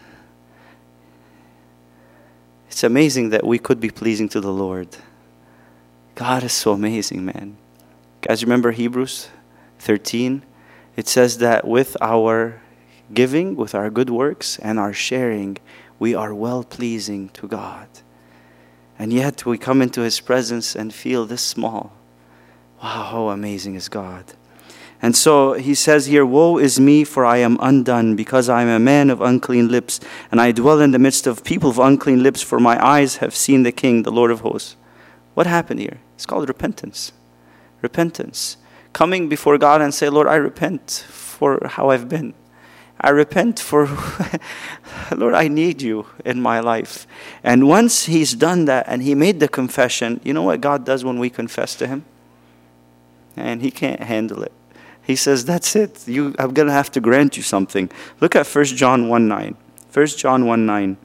it's amazing that we could be pleasing to the Lord. God is so amazing, man. Guys, remember Hebrews 13? It says that with our giving, with our good works and our sharing, we are well-pleasing to God. And yet we come into His presence and feel this small. Wow, how amazing is God. And so he says here, woe is me, for I am undone, because I am a man of unclean lips, and I dwell in the midst of people of unclean lips, for my eyes have seen the King, the Lord of hosts. What happened here? It's called repentance. Repentance. Coming before God and say, Lord, I repent for how I've been. I repent for, Lord, I need you in my life. And once he's done that and he made the confession, you know what God does when we confess to Him? And He can't handle it. He says, that's it. I'm going to have to grant you something. Look at 1 John 1:9. 1 John 1:9.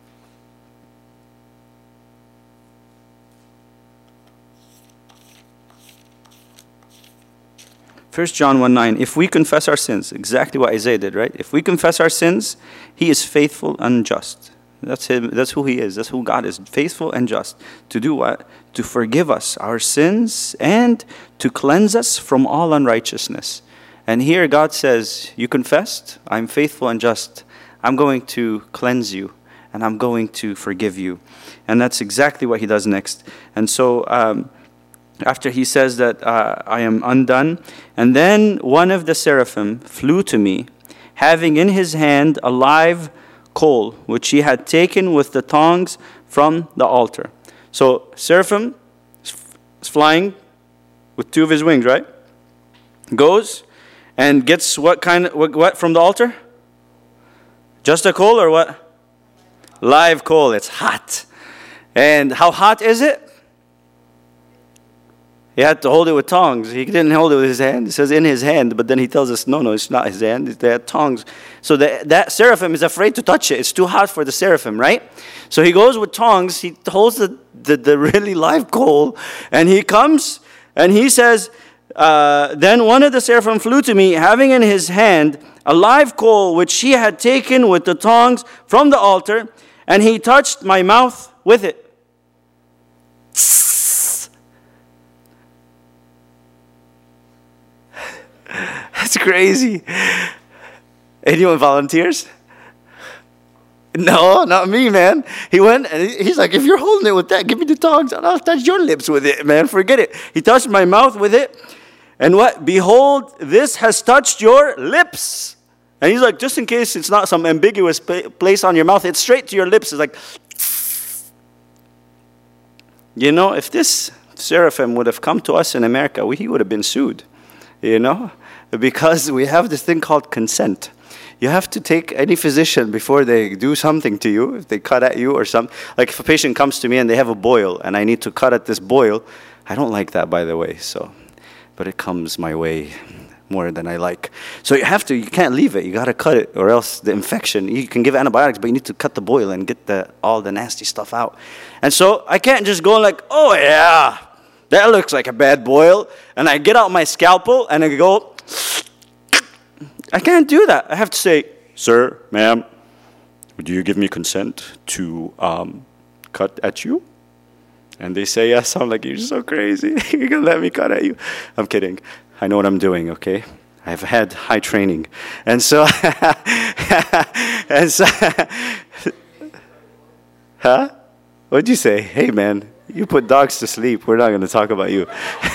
1 John 1:9, if we confess our sins, exactly what Isaiah did, right? If we confess our sins, He is faithful and just. That's Him. That's who He is. That's who God is. Faithful and just. To do what? To forgive us our sins and to cleanse us from all unrighteousness. And here God says, you confessed, I'm faithful and just. I'm going to cleanse you and I'm going to forgive you. And that's exactly what He does next. And so, after He says that I am undone, and then one of the seraphim flew to me, having in his hand a live coal, which he had taken with the tongs from the altar. So seraphim is flying with two of his wings, right? Goes, and gets what from the altar? Just a coal or what? Live coal. It's hot. And how hot is it? He had to hold it with tongs. He didn't hold it with his hand. It says in his hand, but then he tells us, no, it's not his hand. They had tongs. So that seraphim is afraid to touch it. It's too hot for the seraphim, right? So he goes with tongs. He holds the really live coal, and he comes, and he says, then one of the seraphim flew to me, having in his hand a live coal, which he had taken with the tongs from the altar, and he touched my mouth with it. That's crazy. Anyone volunteers? No, not me, man. He went and he's like, if you're holding it with that, give me the tongs and I'll touch your lips with it, man. Forget it. He touched my mouth with it. And what? Behold, this has touched your lips. And he's like, just in case it's not some ambiguous place on your mouth, it's straight to your lips. It's like, you know, if this seraphim would have come to us in America, he would have been sued, you know, because we have this thing called consent. You have to take any physician before they do something to you, if they cut at you or something. Like if a patient comes to me and they have a boil and I need to cut at this boil, I don't like that, by the way, but it comes my way more than I like. So you can't leave it. You got to cut it or else the infection, you can give antibiotics, but you need to cut the boil and get all the nasty stuff out. And so I can't just go like, oh yeah, that looks like a bad boil. And I get out my scalpel and I go, I can't do that. I have to say, sir, ma'am, would you give me consent to cut at you? And they say yes. I'm like, you're so crazy. You're going to let me cut at you? I'm kidding. I know what I'm doing, okay? I've had high training. And so, huh? What'd you say? Hey, man, you put dogs to sleep. We're not going to talk about you.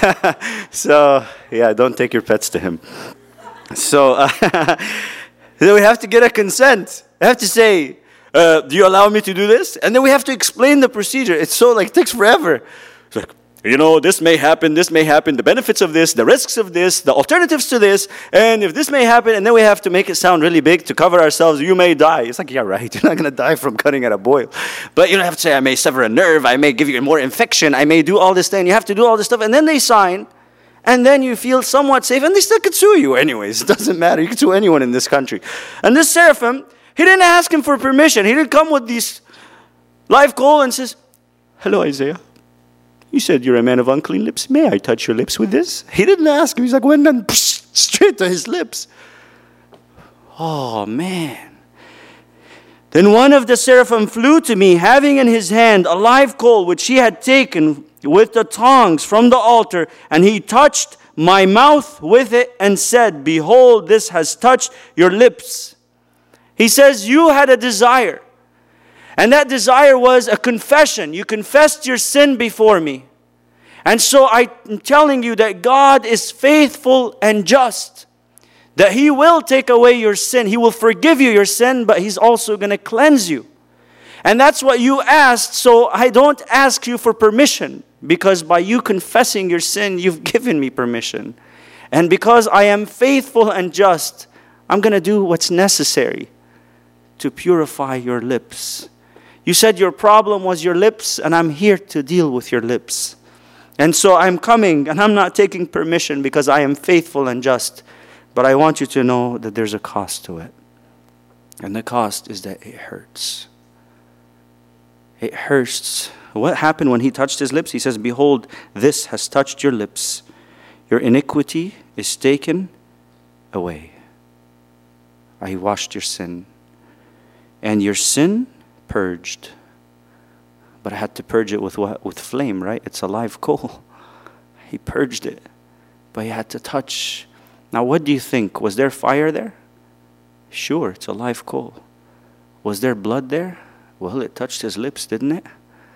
So, yeah, don't take your pets to him. So, then we have to get a consent. I have to say, do you allow me to do this? And then we have to explain the procedure. It's so, it takes forever. It's like, you know, this may happen, the benefits of this, the risks of this, the alternatives to this, and if this may happen, and then we have to make it sound really big to cover ourselves, you may die. It's like, yeah, right, you're not going to die from cutting at a boil. But you don't have to say, I may sever a nerve, I may give you more infection, I may do all this thing. You have to do all this stuff, and then they sign, and then you feel somewhat safe, and they still could sue you anyways. It doesn't matter. You can sue anyone in this country. And this seraphim, he didn't ask him for permission. He didn't come with these live coal and says, hello, Isaiah. You said you're a man of unclean lips. May I touch your lips with this? He didn't ask him. He's like, went and straight to his lips. Oh, man. Then one of the seraphim flew to me, having in his hand a live coal, which he had taken with the tongs from the altar, and he touched my mouth with it and said, behold, this has touched your lips. He says, you had a desire. And that desire was a confession. You confessed your sin before me. And so I'm telling you that God is faithful and just. That He will take away your sin. He will forgive you your sin, but He's also going to cleanse you. And that's what you asked, so I don't ask you for permission. Because by you confessing your sin, you've given me permission. And because I am faithful and just, I'm going to do what's necessary to purify your lips. You said your problem was your lips, and I'm here to deal with your lips. And so I'm coming, and I'm not taking permission because I am faithful and just. But I want you to know that there's a cost to it. And the cost is that it hurts. It hurts. What happened when he touched his lips? He says, behold, this has touched your lips. Your iniquity is taken away. I washed your sin. And your sin purged. But I had to purge it with what? With flame, right? It's a live coal. He purged it. But he had to touch. Now what do you think? Was there fire there? Sure, it's a live coal. Was there blood there? Well, it touched his lips, didn't it?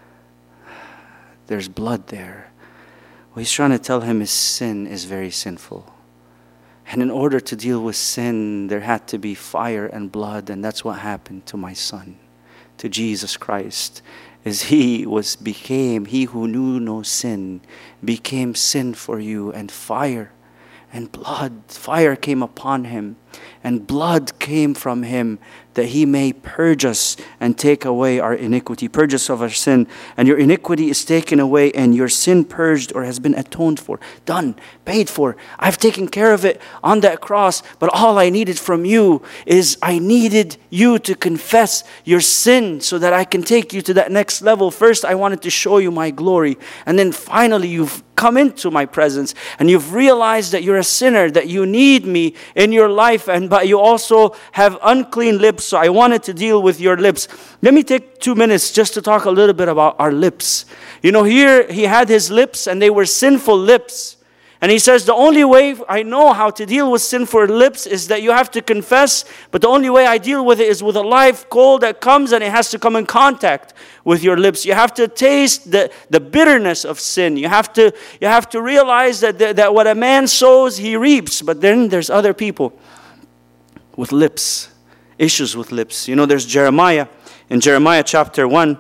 There's blood there. Well, he's trying to tell him his sin is very sinful. And in order to deal with sin, there had to be fire and blood. And that's what happened to my son, to Jesus Christ. As he who knew no sin, became sin for you, and fire and fire came upon him, and blood came from him, that he may purge us and take away our iniquity, purge us of our sin. And your iniquity is taken away, and your sin purged or has been atoned for. Done, paid for. I've taken care of it on that cross, but all I needed from you is I needed you to confess your sin so that I can take you to that next level. First, I wanted to show you my glory. And then finally, you've come into my presence and you've realized that you're a sinner, that you need me in your life, but you also have unclean lips, so I wanted to deal with your lips. Let me take 2 minutes just to talk a little bit about our lips. You know, here he had his lips and they were sinful lips. And he says, the only way I know how to deal with sinful lips is that you have to confess, but the only way I deal with it is with a live coal that comes and it has to come in contact with your lips. You have to taste the bitterness of sin. You have to realize that what a man sows, he reaps. But then there's other people with lips, issues with lips. You know, there's Jeremiah. In Jeremiah chapter 1,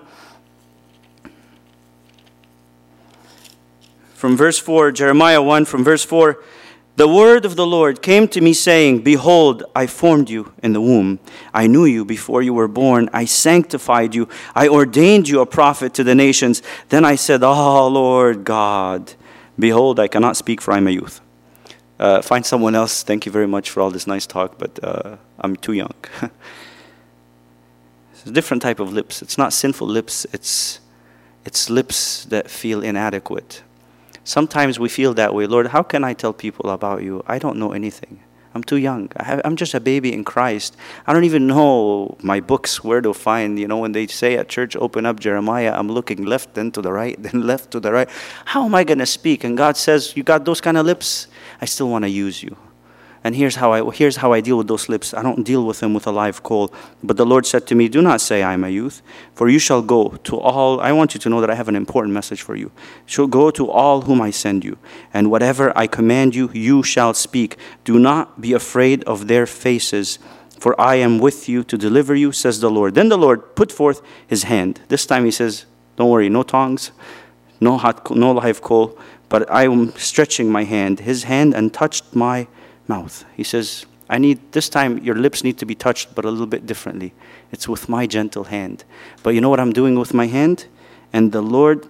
from verse 4, Jeremiah 1 from verse 4, the word of the Lord came to me saying, behold, I formed you in the womb. I knew you before you were born. I sanctified you. I ordained you a prophet to the nations. Then I said, oh, Lord God, behold, I cannot speak, for I am a youth. Find someone else. Thank you very much for all this nice talk, but I'm too young. It's a different type of lips. It's not sinful lips. It's lips that feel inadequate. Sometimes we feel that way. Lord, how can I tell people about you? I don't know anything. I'm too young. I'm just a baby in Christ. I don't even know my books, where to find. You know, when they say at church, open up Jeremiah, I'm looking left, then to the right, then left to the right. How am I going to speak? And God says, you got those kind of lips? I still want to use you. And here's how I deal with those lips. I don't deal with them with a live coal. But the Lord said to me, do not say I am a youth, for you shall go to all. I want you to know that I have an important message for you. You shall go to all whom I send you, and whatever I command you, you shall speak. Do not be afraid of their faces, for I am with you to deliver you, says the Lord. Then the Lord put forth his hand. This time he says, don't worry, no tongs, no live coal, but I am stretching my hand, his hand, and touched my mouth. He says, this time your lips need to be touched, but a little bit differently. It's with my gentle hand. But you know what I'm doing with my hand? And the Lord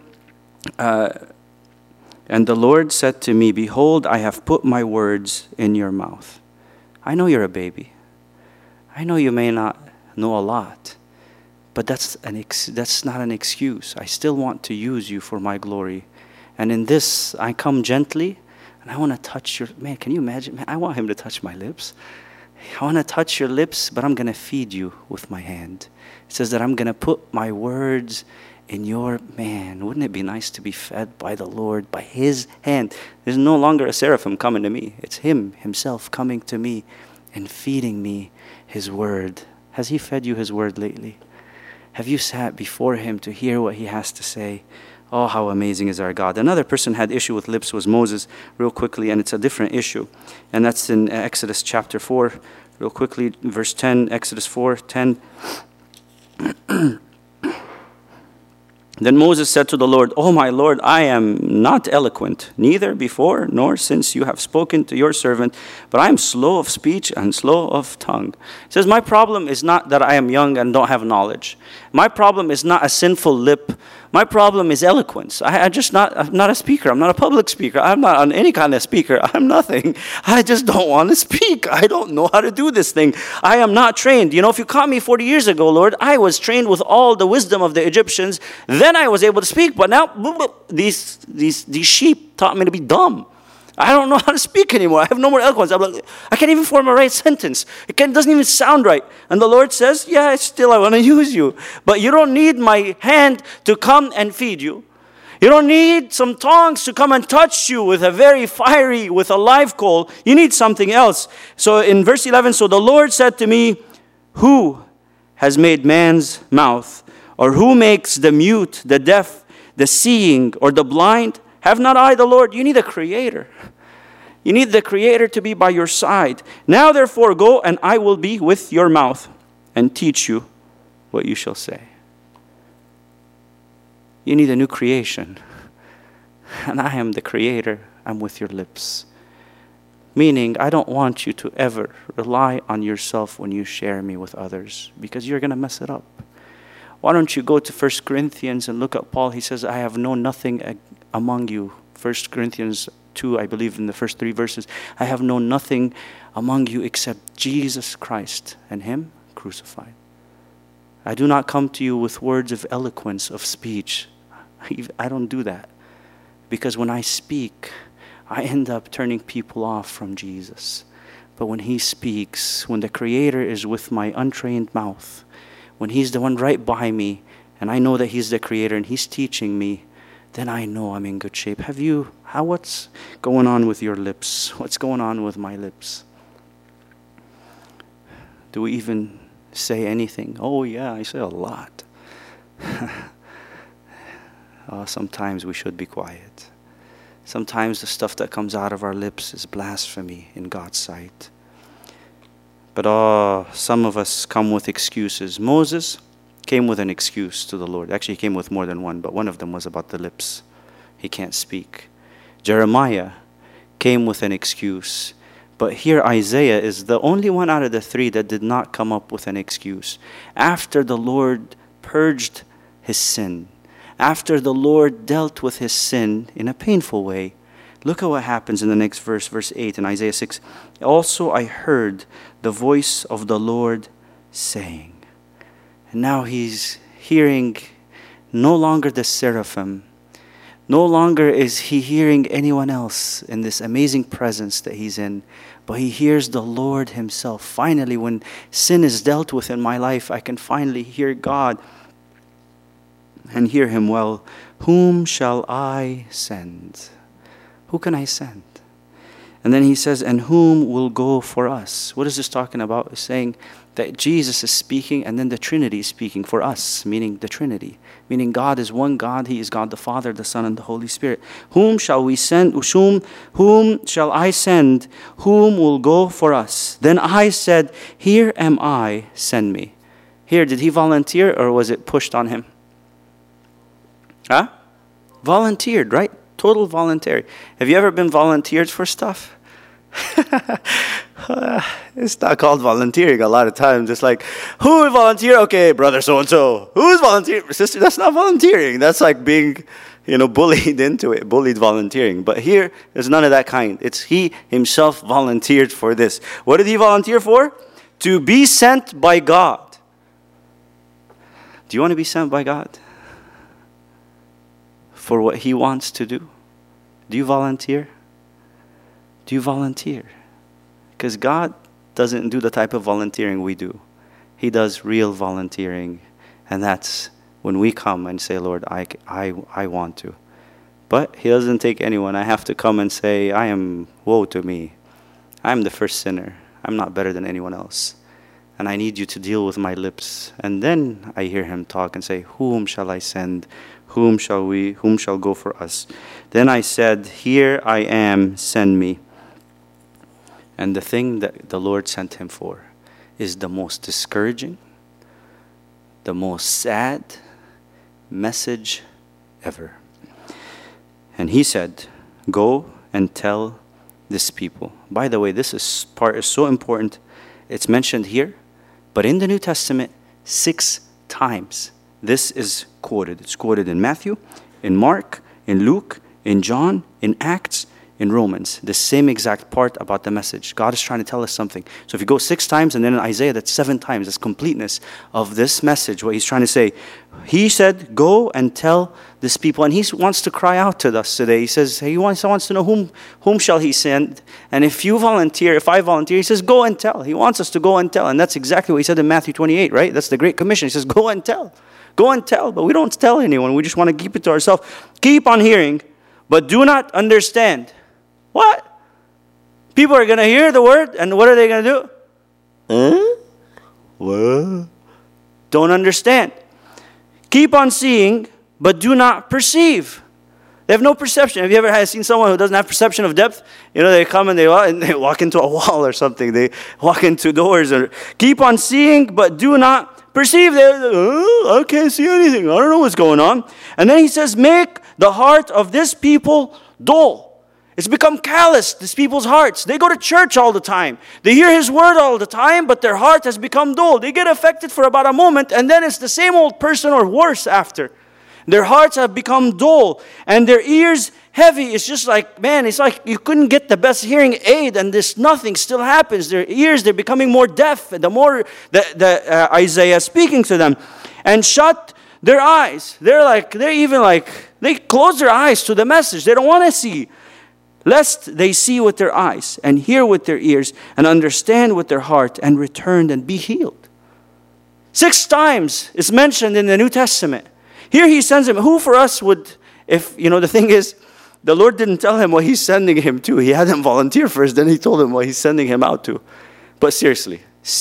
said to me, behold, I have put my words in your mouth. I know you're a baby. I know you may not know a lot, but that's not an excuse. I still want to use you for my glory. And in this, I come gently, and I want to touch your, man, can you imagine? Man, I want him to touch my lips. I want to touch your lips, but I'm going to feed you with my hand. It says that I'm going to put my words in your, man, wouldn't it be nice to be fed by the Lord, by his hand? There's no longer a seraphim coming to me. It's him himself coming to me and feeding me his word. Has he fed you his word lately? Have you sat before him to hear what he has to say? Oh, how amazing is our God. Another person had issue with lips was Moses, real quickly, and it's a different issue. And that's in Exodus chapter 4, real quickly, verse 10, Exodus 4:10. Then Moses said to the Lord, oh my Lord, I am not eloquent, neither before nor since you have spoken to your servant, but I am slow of speech and slow of tongue. He says, my problem is not that I am young and don't have knowledge. My problem is not a sinful lip. My problem is eloquence. I'm not a speaker. I'm not a public speaker. I'm not on any kind of speaker. I'm nothing. I just don't want to speak. I don't know how to do this thing. I am not trained. You know, if you caught me 40 years ago, Lord, I was trained with all the wisdom of the Egyptians. Then I was able to speak. But now these sheep taught me to be dumb. I don't know how to speak anymore. I have no more eloquence. I can't even form a right sentence. It doesn't even sound right. And the Lord says, yeah, still I want to use you. But you don't need my hand to come and feed you. You don't need some tongs to come and touch you with a live coal. You need something else. So in verse 11, so the Lord said to me, who has made man's mouth? Or who makes the mute, the deaf, the seeing, or the blind? Have not I the Lord? You need a creator. You need the creator to be by your side. Now therefore go, and I will be with your mouth and teach you what you shall say. You need a new creation. And I am the creator. I'm with your lips. Meaning, I don't want you to ever rely on yourself when you share me with others, because you're going to mess it up. Why don't you go to 1 Corinthians and look at Paul? He says, I have known nothing among you. 1 Corinthians 2, I believe in the first 3 verses. I have known nothing among you except Jesus Christ and Him crucified. I do not come to you with words of eloquence, of speech. I don't do that. Because when I speak, I end up turning people off from Jesus. But when He speaks, when the Creator is with my untrained mouth, when He's the one right by me, and I know that He's the Creator and He's teaching me, then I know I'm in good shape. What's going on with your lips? What's going on with my lips? Do we even say anything? Oh yeah, I say a lot. Sometimes we should be quiet. Sometimes the stuff that comes out of our lips is blasphemy in God's sight. But some of us come with excuses. Moses came with an excuse to the Lord. Actually, he came with more than one, but one of them was about the lips. He can't speak. Jeremiah came with an excuse. But here Isaiah is the only one out of the 3 that did not come up with an excuse. After the Lord purged his sin, after the Lord dealt with his sin in a painful way, look at what happens in the next verse, verse 8 in Isaiah 6. Also I heard the voice of the Lord saying. And now he's hearing no longer the seraphim. No longer is he hearing anyone else in this amazing presence that he's in, but he hears the Lord Himself. Finally, when sin is dealt with in my life, I can finally hear God and hear Him well. Whom shall I send? Who can I send? And then he says, and whom will go for us? What is this talking about? It's saying that Jesus is speaking and then the Trinity is speaking for us, meaning the Trinity. Meaning God is one God. He is God the Father, the Son, and the Holy Spirit. Whom shall we send? Whom shall I send? Whom will go for us? Then I said, here am I, send me. Here, did he volunteer or was it pushed on him? Huh? Volunteered, right? Total voluntary. Have you ever been volunteered for stuff? It's not called volunteering a lot of times. It's like, who would volunteer? Okay, brother so-and-so. Who's volunteering? Sister, that's not volunteering. That's like being, bullied into it, bullied volunteering. But here, there's none of that kind. It's he himself volunteered for this. What did he volunteer for? To be sent by God. Do you want to be sent by God? For what He wants to do? Do you volunteer? Do you volunteer? Because God doesn't do the type of volunteering we do. He does real volunteering. And that's when we come and say, Lord, I want to. But He doesn't take anyone. I have to come and say, woe to me. I'm the first sinner. I'm not better than anyone else. And I need you to deal with my lips. And then I hear Him talk and say, whom shall I send? Whom shall go for us? Then I said, here I am, send me. And the thing that the Lord sent him for is the most discouraging, the most sad message ever. And He said, go and tell this people. By the way, this part is so important. It's mentioned here, but in the New Testament, 6 times this is quoted. It's quoted in Matthew, in Mark, in Luke, in John, in Acts, in Romans. The same exact part about the message. God is trying to tell us something. So if you go 6 times and then in Isaiah, that's 7 times. That's completeness of this message, what He's trying to say. He said, go and tell this people. And He wants to cry out to us today. He says, He wants to know whom shall He send. And if I volunteer, He says, go and tell. He wants us to go and tell. And that's exactly what He said in Matthew 28, right? That's the Great Commission. He says, go and tell. Go and tell. But we don't tell anyone. We just want to keep it to ourselves. Keep on hearing, but do not understand. What? People are going to hear the word, and what are they going to do? What? Don't understand. Keep on seeing, but do not perceive. They have no perception. Have you ever seen someone who doesn't have perception of depth? They come and they walk into a wall or something. They walk into doors. Or keep on seeing, but do not perceive. I can't see anything. I don't know what's going on. And then He says, make the heart of this people dull. It's become callous, these people's hearts. They go to church all the time. They hear His word all the time, but their heart has become dull. They get affected for about a moment, and then it's the same old person or worse after. Their hearts have become dull, and their ears heavy. It's just like, man, it's like you couldn't get the best hearing aid, and nothing still happens. Their ears, they're becoming more deaf, the more Isaiah is speaking to them. And shut their eyes. They close their eyes to the message. They don't want to see. Lest they see with their eyes and hear with their ears and understand with their heart and return and be healed. 6 times is mentioned in the New Testament. Here He sends him. Who for us would, if, the thing is, the Lord didn't tell him what He's sending him to. He had him volunteer first, then He told him what He's sending him out to. But seriously,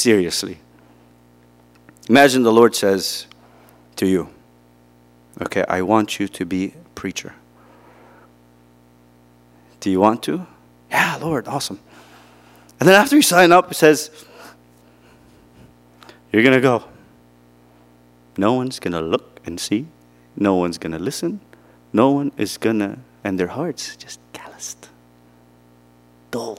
imagine the Lord says to you, okay, I want you to be a preacher. Do you want to? Yeah, Lord, awesome. And then after you sign up, it says, you're going to go. No one's going to look and see. No one's going to listen. No one is going to, and their hearts just calloused. Dull.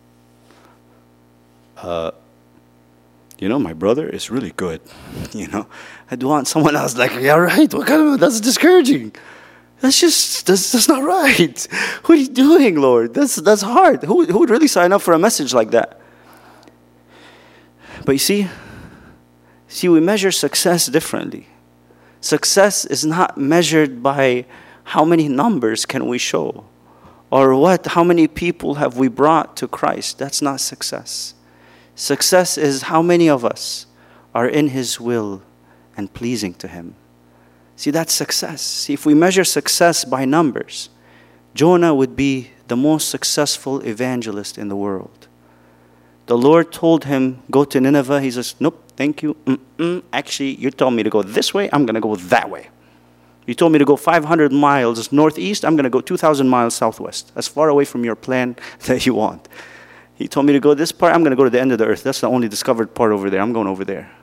My brother is really good. I'd want someone else like, yeah, right. What kind of, that's discouraging. That's not right. What are you doing, Lord? That's hard. Who would really sign up for a message like that? But you see, we measure success differently. Success is not measured by how many numbers can we show or how many people have we brought to Christ. That's not success. Success is how many of us are in His will and pleasing to Him. See, that's success. See, if we measure success by numbers, Jonah would be the most successful evangelist in the world. The Lord told him, go to Nineveh. He says, nope, thank you. Actually, you told me to go this way. I'm going to go that way. You told me to go 500 miles northeast. I'm going to go 2,000 miles southwest. As far away from your plan that you want. He told me to go this part. I'm going to go to the end of the earth. That's the only discovered part over there. I'm going over there.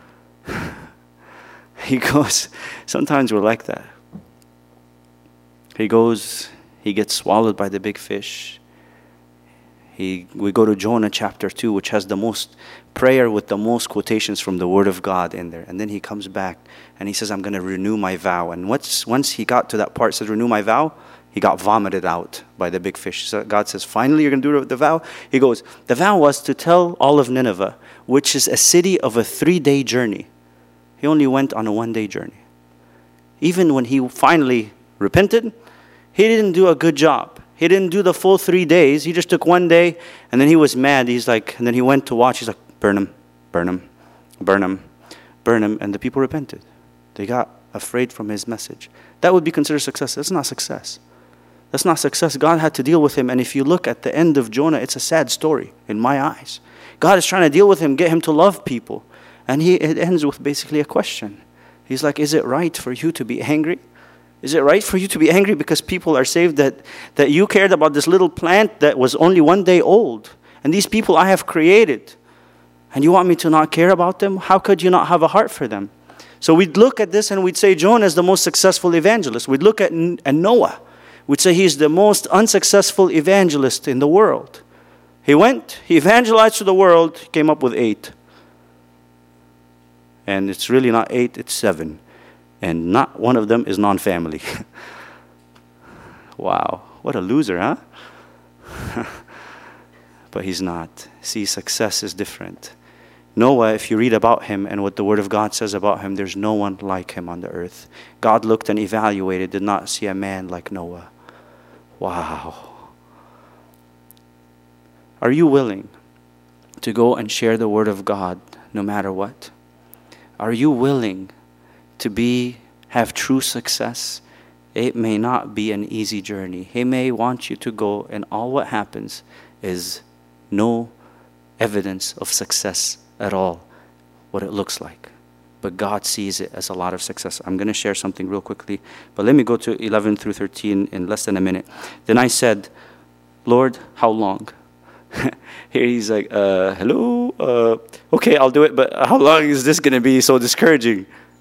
He goes, sometimes we're like that. He goes, he gets swallowed by the big fish. We go to Jonah chapter 2, which has the most prayer with the most quotations from the Word of God in there. And then he comes back and he says, I'm going to renew my vow. And once he got to that part, says, renew my vow, he got vomited out by the big fish. So God says, finally, you're going to do the vow? He goes, the vow was to tell all of Nineveh, which is a city of a 3-day journey. He only went on a 1-day journey. Even when he finally repented, he didn't do a good job. He didn't do the full 3 days. He just took 1 day, and then he was mad. And then he went to watch. He's like, burn him, burn him, burn him, burn him. And the people repented. They got afraid from his message. That would be considered success. That's not success. That's not success. God had to deal with him. And if you look at the end of Jonah, it's a sad story in my eyes. God is trying to deal with him, get him to love people. And it ends with basically a question. He's like, is it right for you to be angry? Is it right for you to be angry because people are saved that you cared about this little plant that was only 1 day old? And these people I have created. And you want me to not care about them? How could you not have a heart for them? So we'd look at this and we'd say Jonah is the most successful evangelist. We'd look at Noah. We'd say he's the most unsuccessful evangelist in the world. He evangelized to the world, he came up with 8. And it's really not 8, it's 7. And not one of them is non-family. Wow, what a loser, huh? But he's not. See, success is different. Noah, if you read about him and what the Word of God says about him, there's no one like him on the earth. God looked and evaluated, did not see a man like Noah. Wow. Are you willing to go and share the Word of God no matter what? Are you willing to have true success? It may not be an easy journey. He may want you to go, and all what happens is no evidence of success at all, what it looks like. But God sees it as a lot of success. I'm going to share something real quickly, but let me go to 11 through 13 in less than a minute. Then I said, Lord, how long? Here he's like, hello? Okay, I'll do it, but how long is this going to be so discouraging?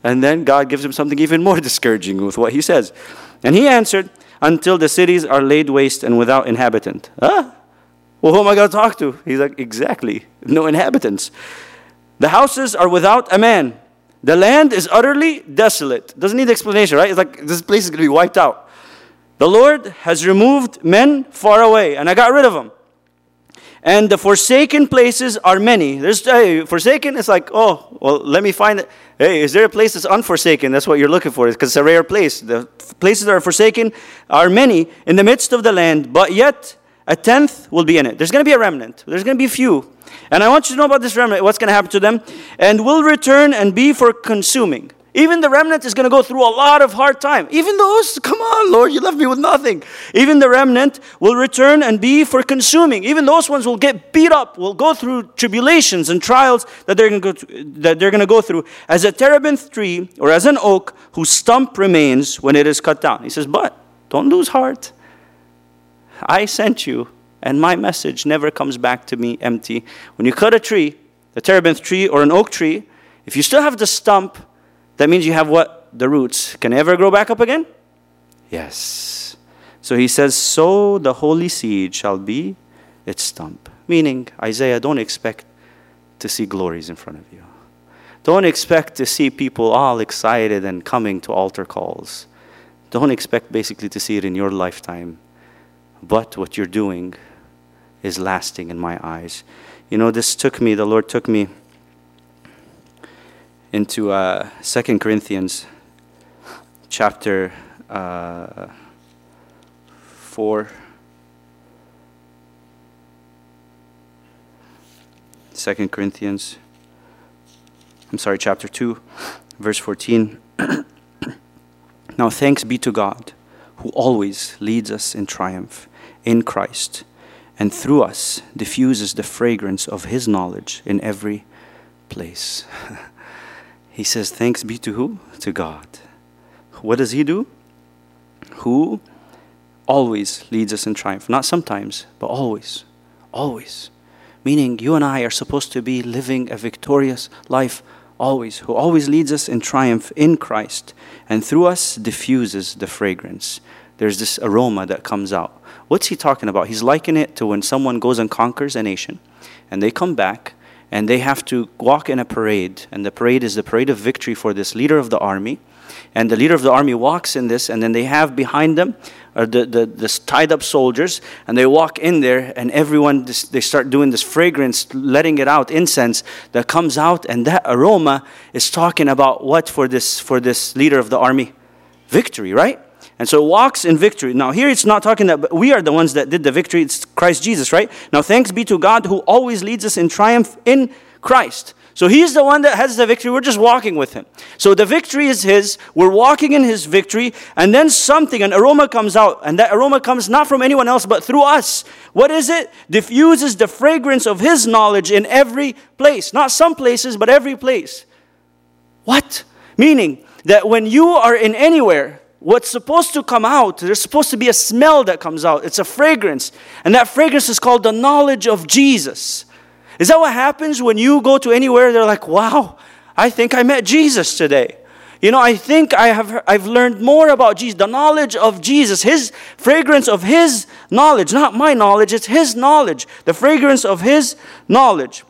And then God gives him something even more discouraging with what he says. And he answered, until the cities are laid waste and without inhabitant. Well, who am I going to talk to? He's like, exactly, no inhabitants. The houses are without a man. The land is utterly desolate. Doesn't need explanation, right? It's like this place is going to be wiped out. The Lord has removed men far away, and I got rid of them. And the forsaken places are many. There's forsaken, it's like, oh, well, let me find it. Hey, is there a place that's unforsaken? That's what you're looking for, because it's a rare place. The places that are forsaken are many in the midst of the land, but yet a tenth will be in it. There's going to be a remnant. There's going to be few. And I want you to know about this remnant, what's going to happen to them. And will return and be for consuming. Even the remnant is going to go through a lot of hard time. Even those, come on, Lord, you left me with nothing. Even the remnant will return and be for consuming. Even those ones will get beat up, will go through tribulations and trials that they're going to go through. As a terebinth tree or as an oak whose stump remains when it is cut down. He says, but don't lose heart. I sent you, and my message never comes back to me empty. When you cut a tree, a terebinth tree or an oak tree, if you still have the stump, that means you have what? The roots. Can it ever grow back up again? Yes. So he says, so the holy seed shall be its stump. Meaning, Isaiah, don't expect to see glories in front of you. Don't expect to see people all excited and coming to altar calls. Don't expect basically to see it in your lifetime. But what you're doing is lasting in my eyes. You know, the Lord took me into 2 Corinthians chapter 4. 2 Corinthians, chapter 2, verse 14. Now thanks be to God, who always leads us in triumph in Christ, and through us diffuses the fragrance of his knowledge in every place. He says, thanks be to who? To God. What does he do? Who always leads us in triumph. Not sometimes, but always. Always. Meaning you and I are supposed to be living a victorious life always. Who always leads us in triumph in Christ. And through us diffuses the fragrance. There's this aroma that comes out. What's he talking about? He's likening it to when someone goes and conquers a nation. And they come back. And they have to walk in a parade. And the parade is the parade of victory for this leader of the army. And the leader of the army walks in this. And then they have behind them the tied up soldiers. And they walk in there. And everyone, they start doing this fragrance, letting it out, incense that comes out. And that aroma is talking about what for this leader of the army? Victory, right? And so it walks in victory. Now here it's not talking that we are the ones that did the victory. It's Christ Jesus, right? Now thanks be to God who always leads us in triumph in Christ. So he's the one that has the victory. We're just walking with him. So the victory is his. We're walking in his victory. And then an aroma comes out. And that aroma comes not from anyone else but through us. What is it? Diffuses the fragrance of his knowledge in every place. Not some places, but every place. What? Meaning that when you are in anywhere, what's supposed to come out, there's supposed to be a smell that comes out. It's a fragrance. And that fragrance is called the knowledge of Jesus. Is that what happens when you go to anywhere? They're like, wow, I think I met Jesus today. You know, I think I've learned more about Jesus. The knowledge of Jesus, his fragrance of his knowledge. Not my knowledge, it's his knowledge. The fragrance of his knowledge.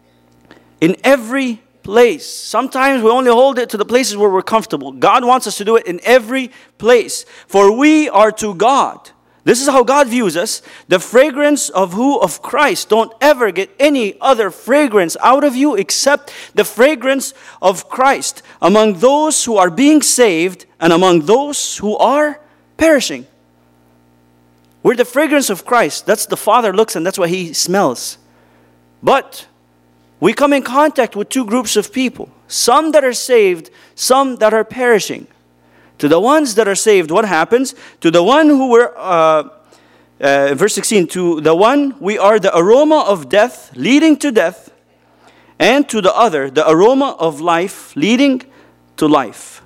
In every place. Sometimes we only hold it to the places where we're comfortable. God wants us to do it in every place. For we are to God. This is how God views us. The fragrance of who? Of Christ. Don't ever get any other fragrance out of you except the fragrance of Christ among those who are being saved and among those who are perishing. We're the fragrance of Christ. That's the Father looks and that's what he smells. But we come in contact with two groups of people. Some that are saved, some that are perishing. To the ones that are saved, what happens? To the one who were, verse 16, to the one we are the aroma of death leading to death, and to the other the aroma of life leading to life.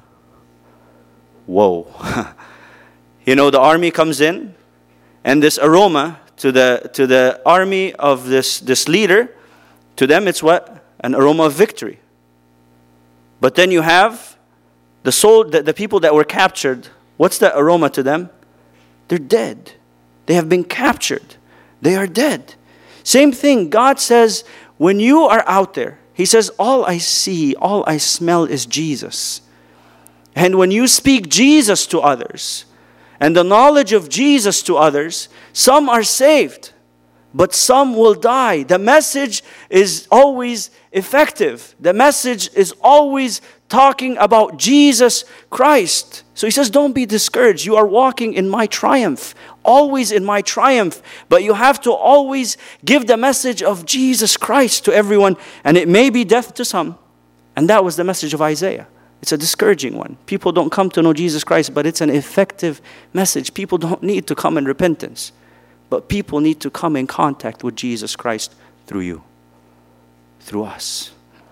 Whoa. You know, the army comes in, and this aroma to the army of this leader, to them it's what? An aroma of victory. But then you have the people that were captured, what's the aroma to them? They're dead. They have been captured. They are dead. Same thing, God says, when you are out there, He says, all I see, all I smell is Jesus. And when you speak Jesus to others, and the knowledge of Jesus to others, some are saved, but some will die. The message is always effective. The message is always talking about Jesus Christ. So He says, don't be discouraged. You are walking in my triumph, always in my triumph. But you have to always give the message of Jesus Christ to everyone. And it may be death to some. And that was the message of Isaiah. It's a discouraging one. People don't come to know Jesus Christ, but it's an effective message. People don't need to come in repentance, but people need to come in contact with Jesus Christ through you, through us.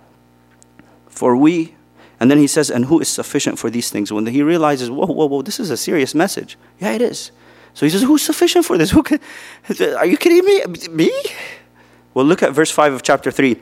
And then He says, and who is sufficient for these things? When he realizes, whoa, this is a serious message. Yeah, it is. So he says, who's sufficient for this? Are you kidding me? Me? Well, look at verse 5 of chapter 3.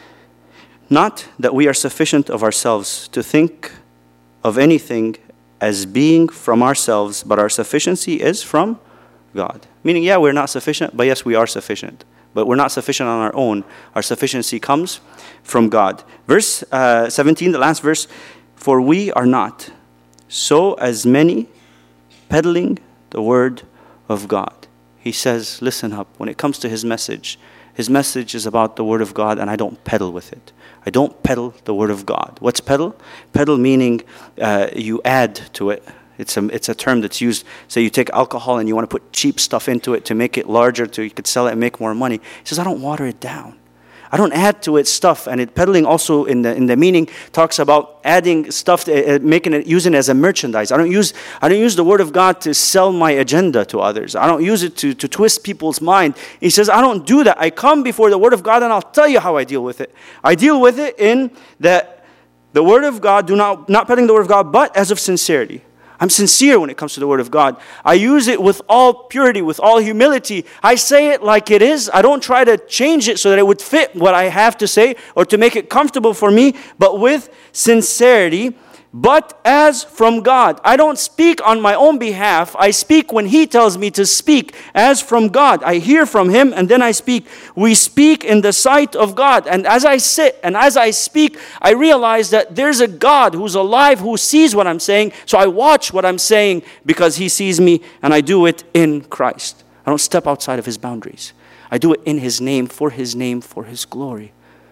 Not that we are sufficient of ourselves to think of anything as being from ourselves, but our sufficiency is from God. Meaning, yeah, we're not sufficient, but yes, we are sufficient. But we're not sufficient on our own. Our sufficiency comes from God. Verse 17, the last verse, for we are not so as many peddling the word of God. He says, listen up, when it comes to His message is about the word of God, and I don't peddle with it. I don't peddle the word of God. What's peddle? Peddle meaning you add to it. It's a term that's used. Say you take alcohol and you want to put cheap stuff into it to make it larger, so you could sell it and make more money. He says, I don't water it down. I don't add to it stuff. And peddling also in the meaning talks about adding stuff, making it, using it as a merchandise. I don't use the word of God to sell my agenda to others. I don't use it to twist people's mind. He says, I don't do that. I come before the word of God and I'll tell you how I deal with it. I deal with it in that the word of God, not peddling the word of God, but as of sincerity. I'm sincere when it comes to the word of God. I use it with all purity, with all humility. I say it like it is. I don't try to change it so that it would fit what I have to say or to make it comfortable for me, but with sincerity, but as from God. I don't speak on my own behalf. I speak when He tells me to speak as from God. I hear from Him and then I speak. We speak in the sight of God. And as I sit and as I speak, I realize that there's a God who's alive, who sees what I'm saying. So I watch what I'm saying because He sees me, and I do it in Christ. I don't step outside of His boundaries. I do it in His name, for His glory.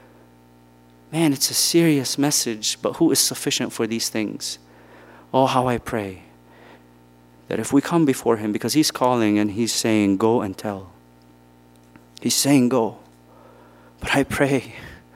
Man, it's a serious message, but who is sufficient for these things? Oh, how I pray that if we come before Him, because He's calling and He's saying, go and tell. He's saying, go. But I pray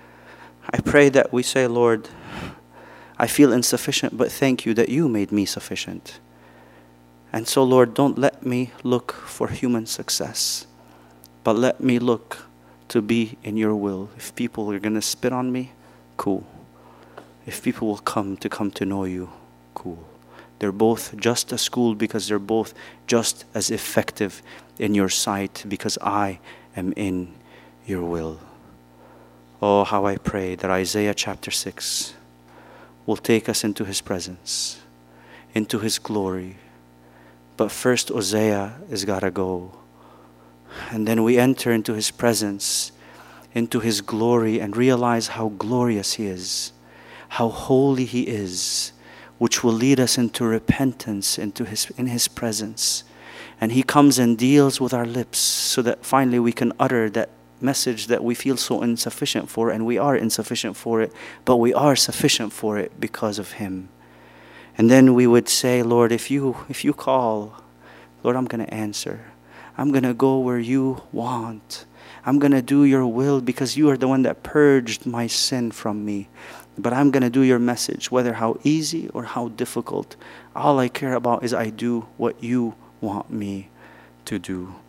that we say, Lord, I feel insufficient, but thank You that You made me sufficient. And so, Lord, don't let me look for human success, but let me look to be in Your will. If people are going to spit on me, cool. If people will come to know You, cool. They're both just as cool because they're both just as effective in Your sight because I am in Your will. Oh, how I pray that Isaiah chapter 6 will take us into His presence, into His glory. But first, Hosea has got to go. And then we enter into His presence, into His glory, and realize how glorious He is, how holy He is, which will lead us into repentance, in His presence. And He comes and deals with our lips so that finally we can utter that message that we feel so insufficient for, and we are insufficient for it, but we are sufficient for it because of Him. And then we would say, Lord, if you call, Lord, I'm going to answer. I'm going to go where You want. I'm going to do Your will because You are the one that purged my sin from me. But I'm going to do Your message, whether how easy or how difficult. All I care about is I do what You want me to do.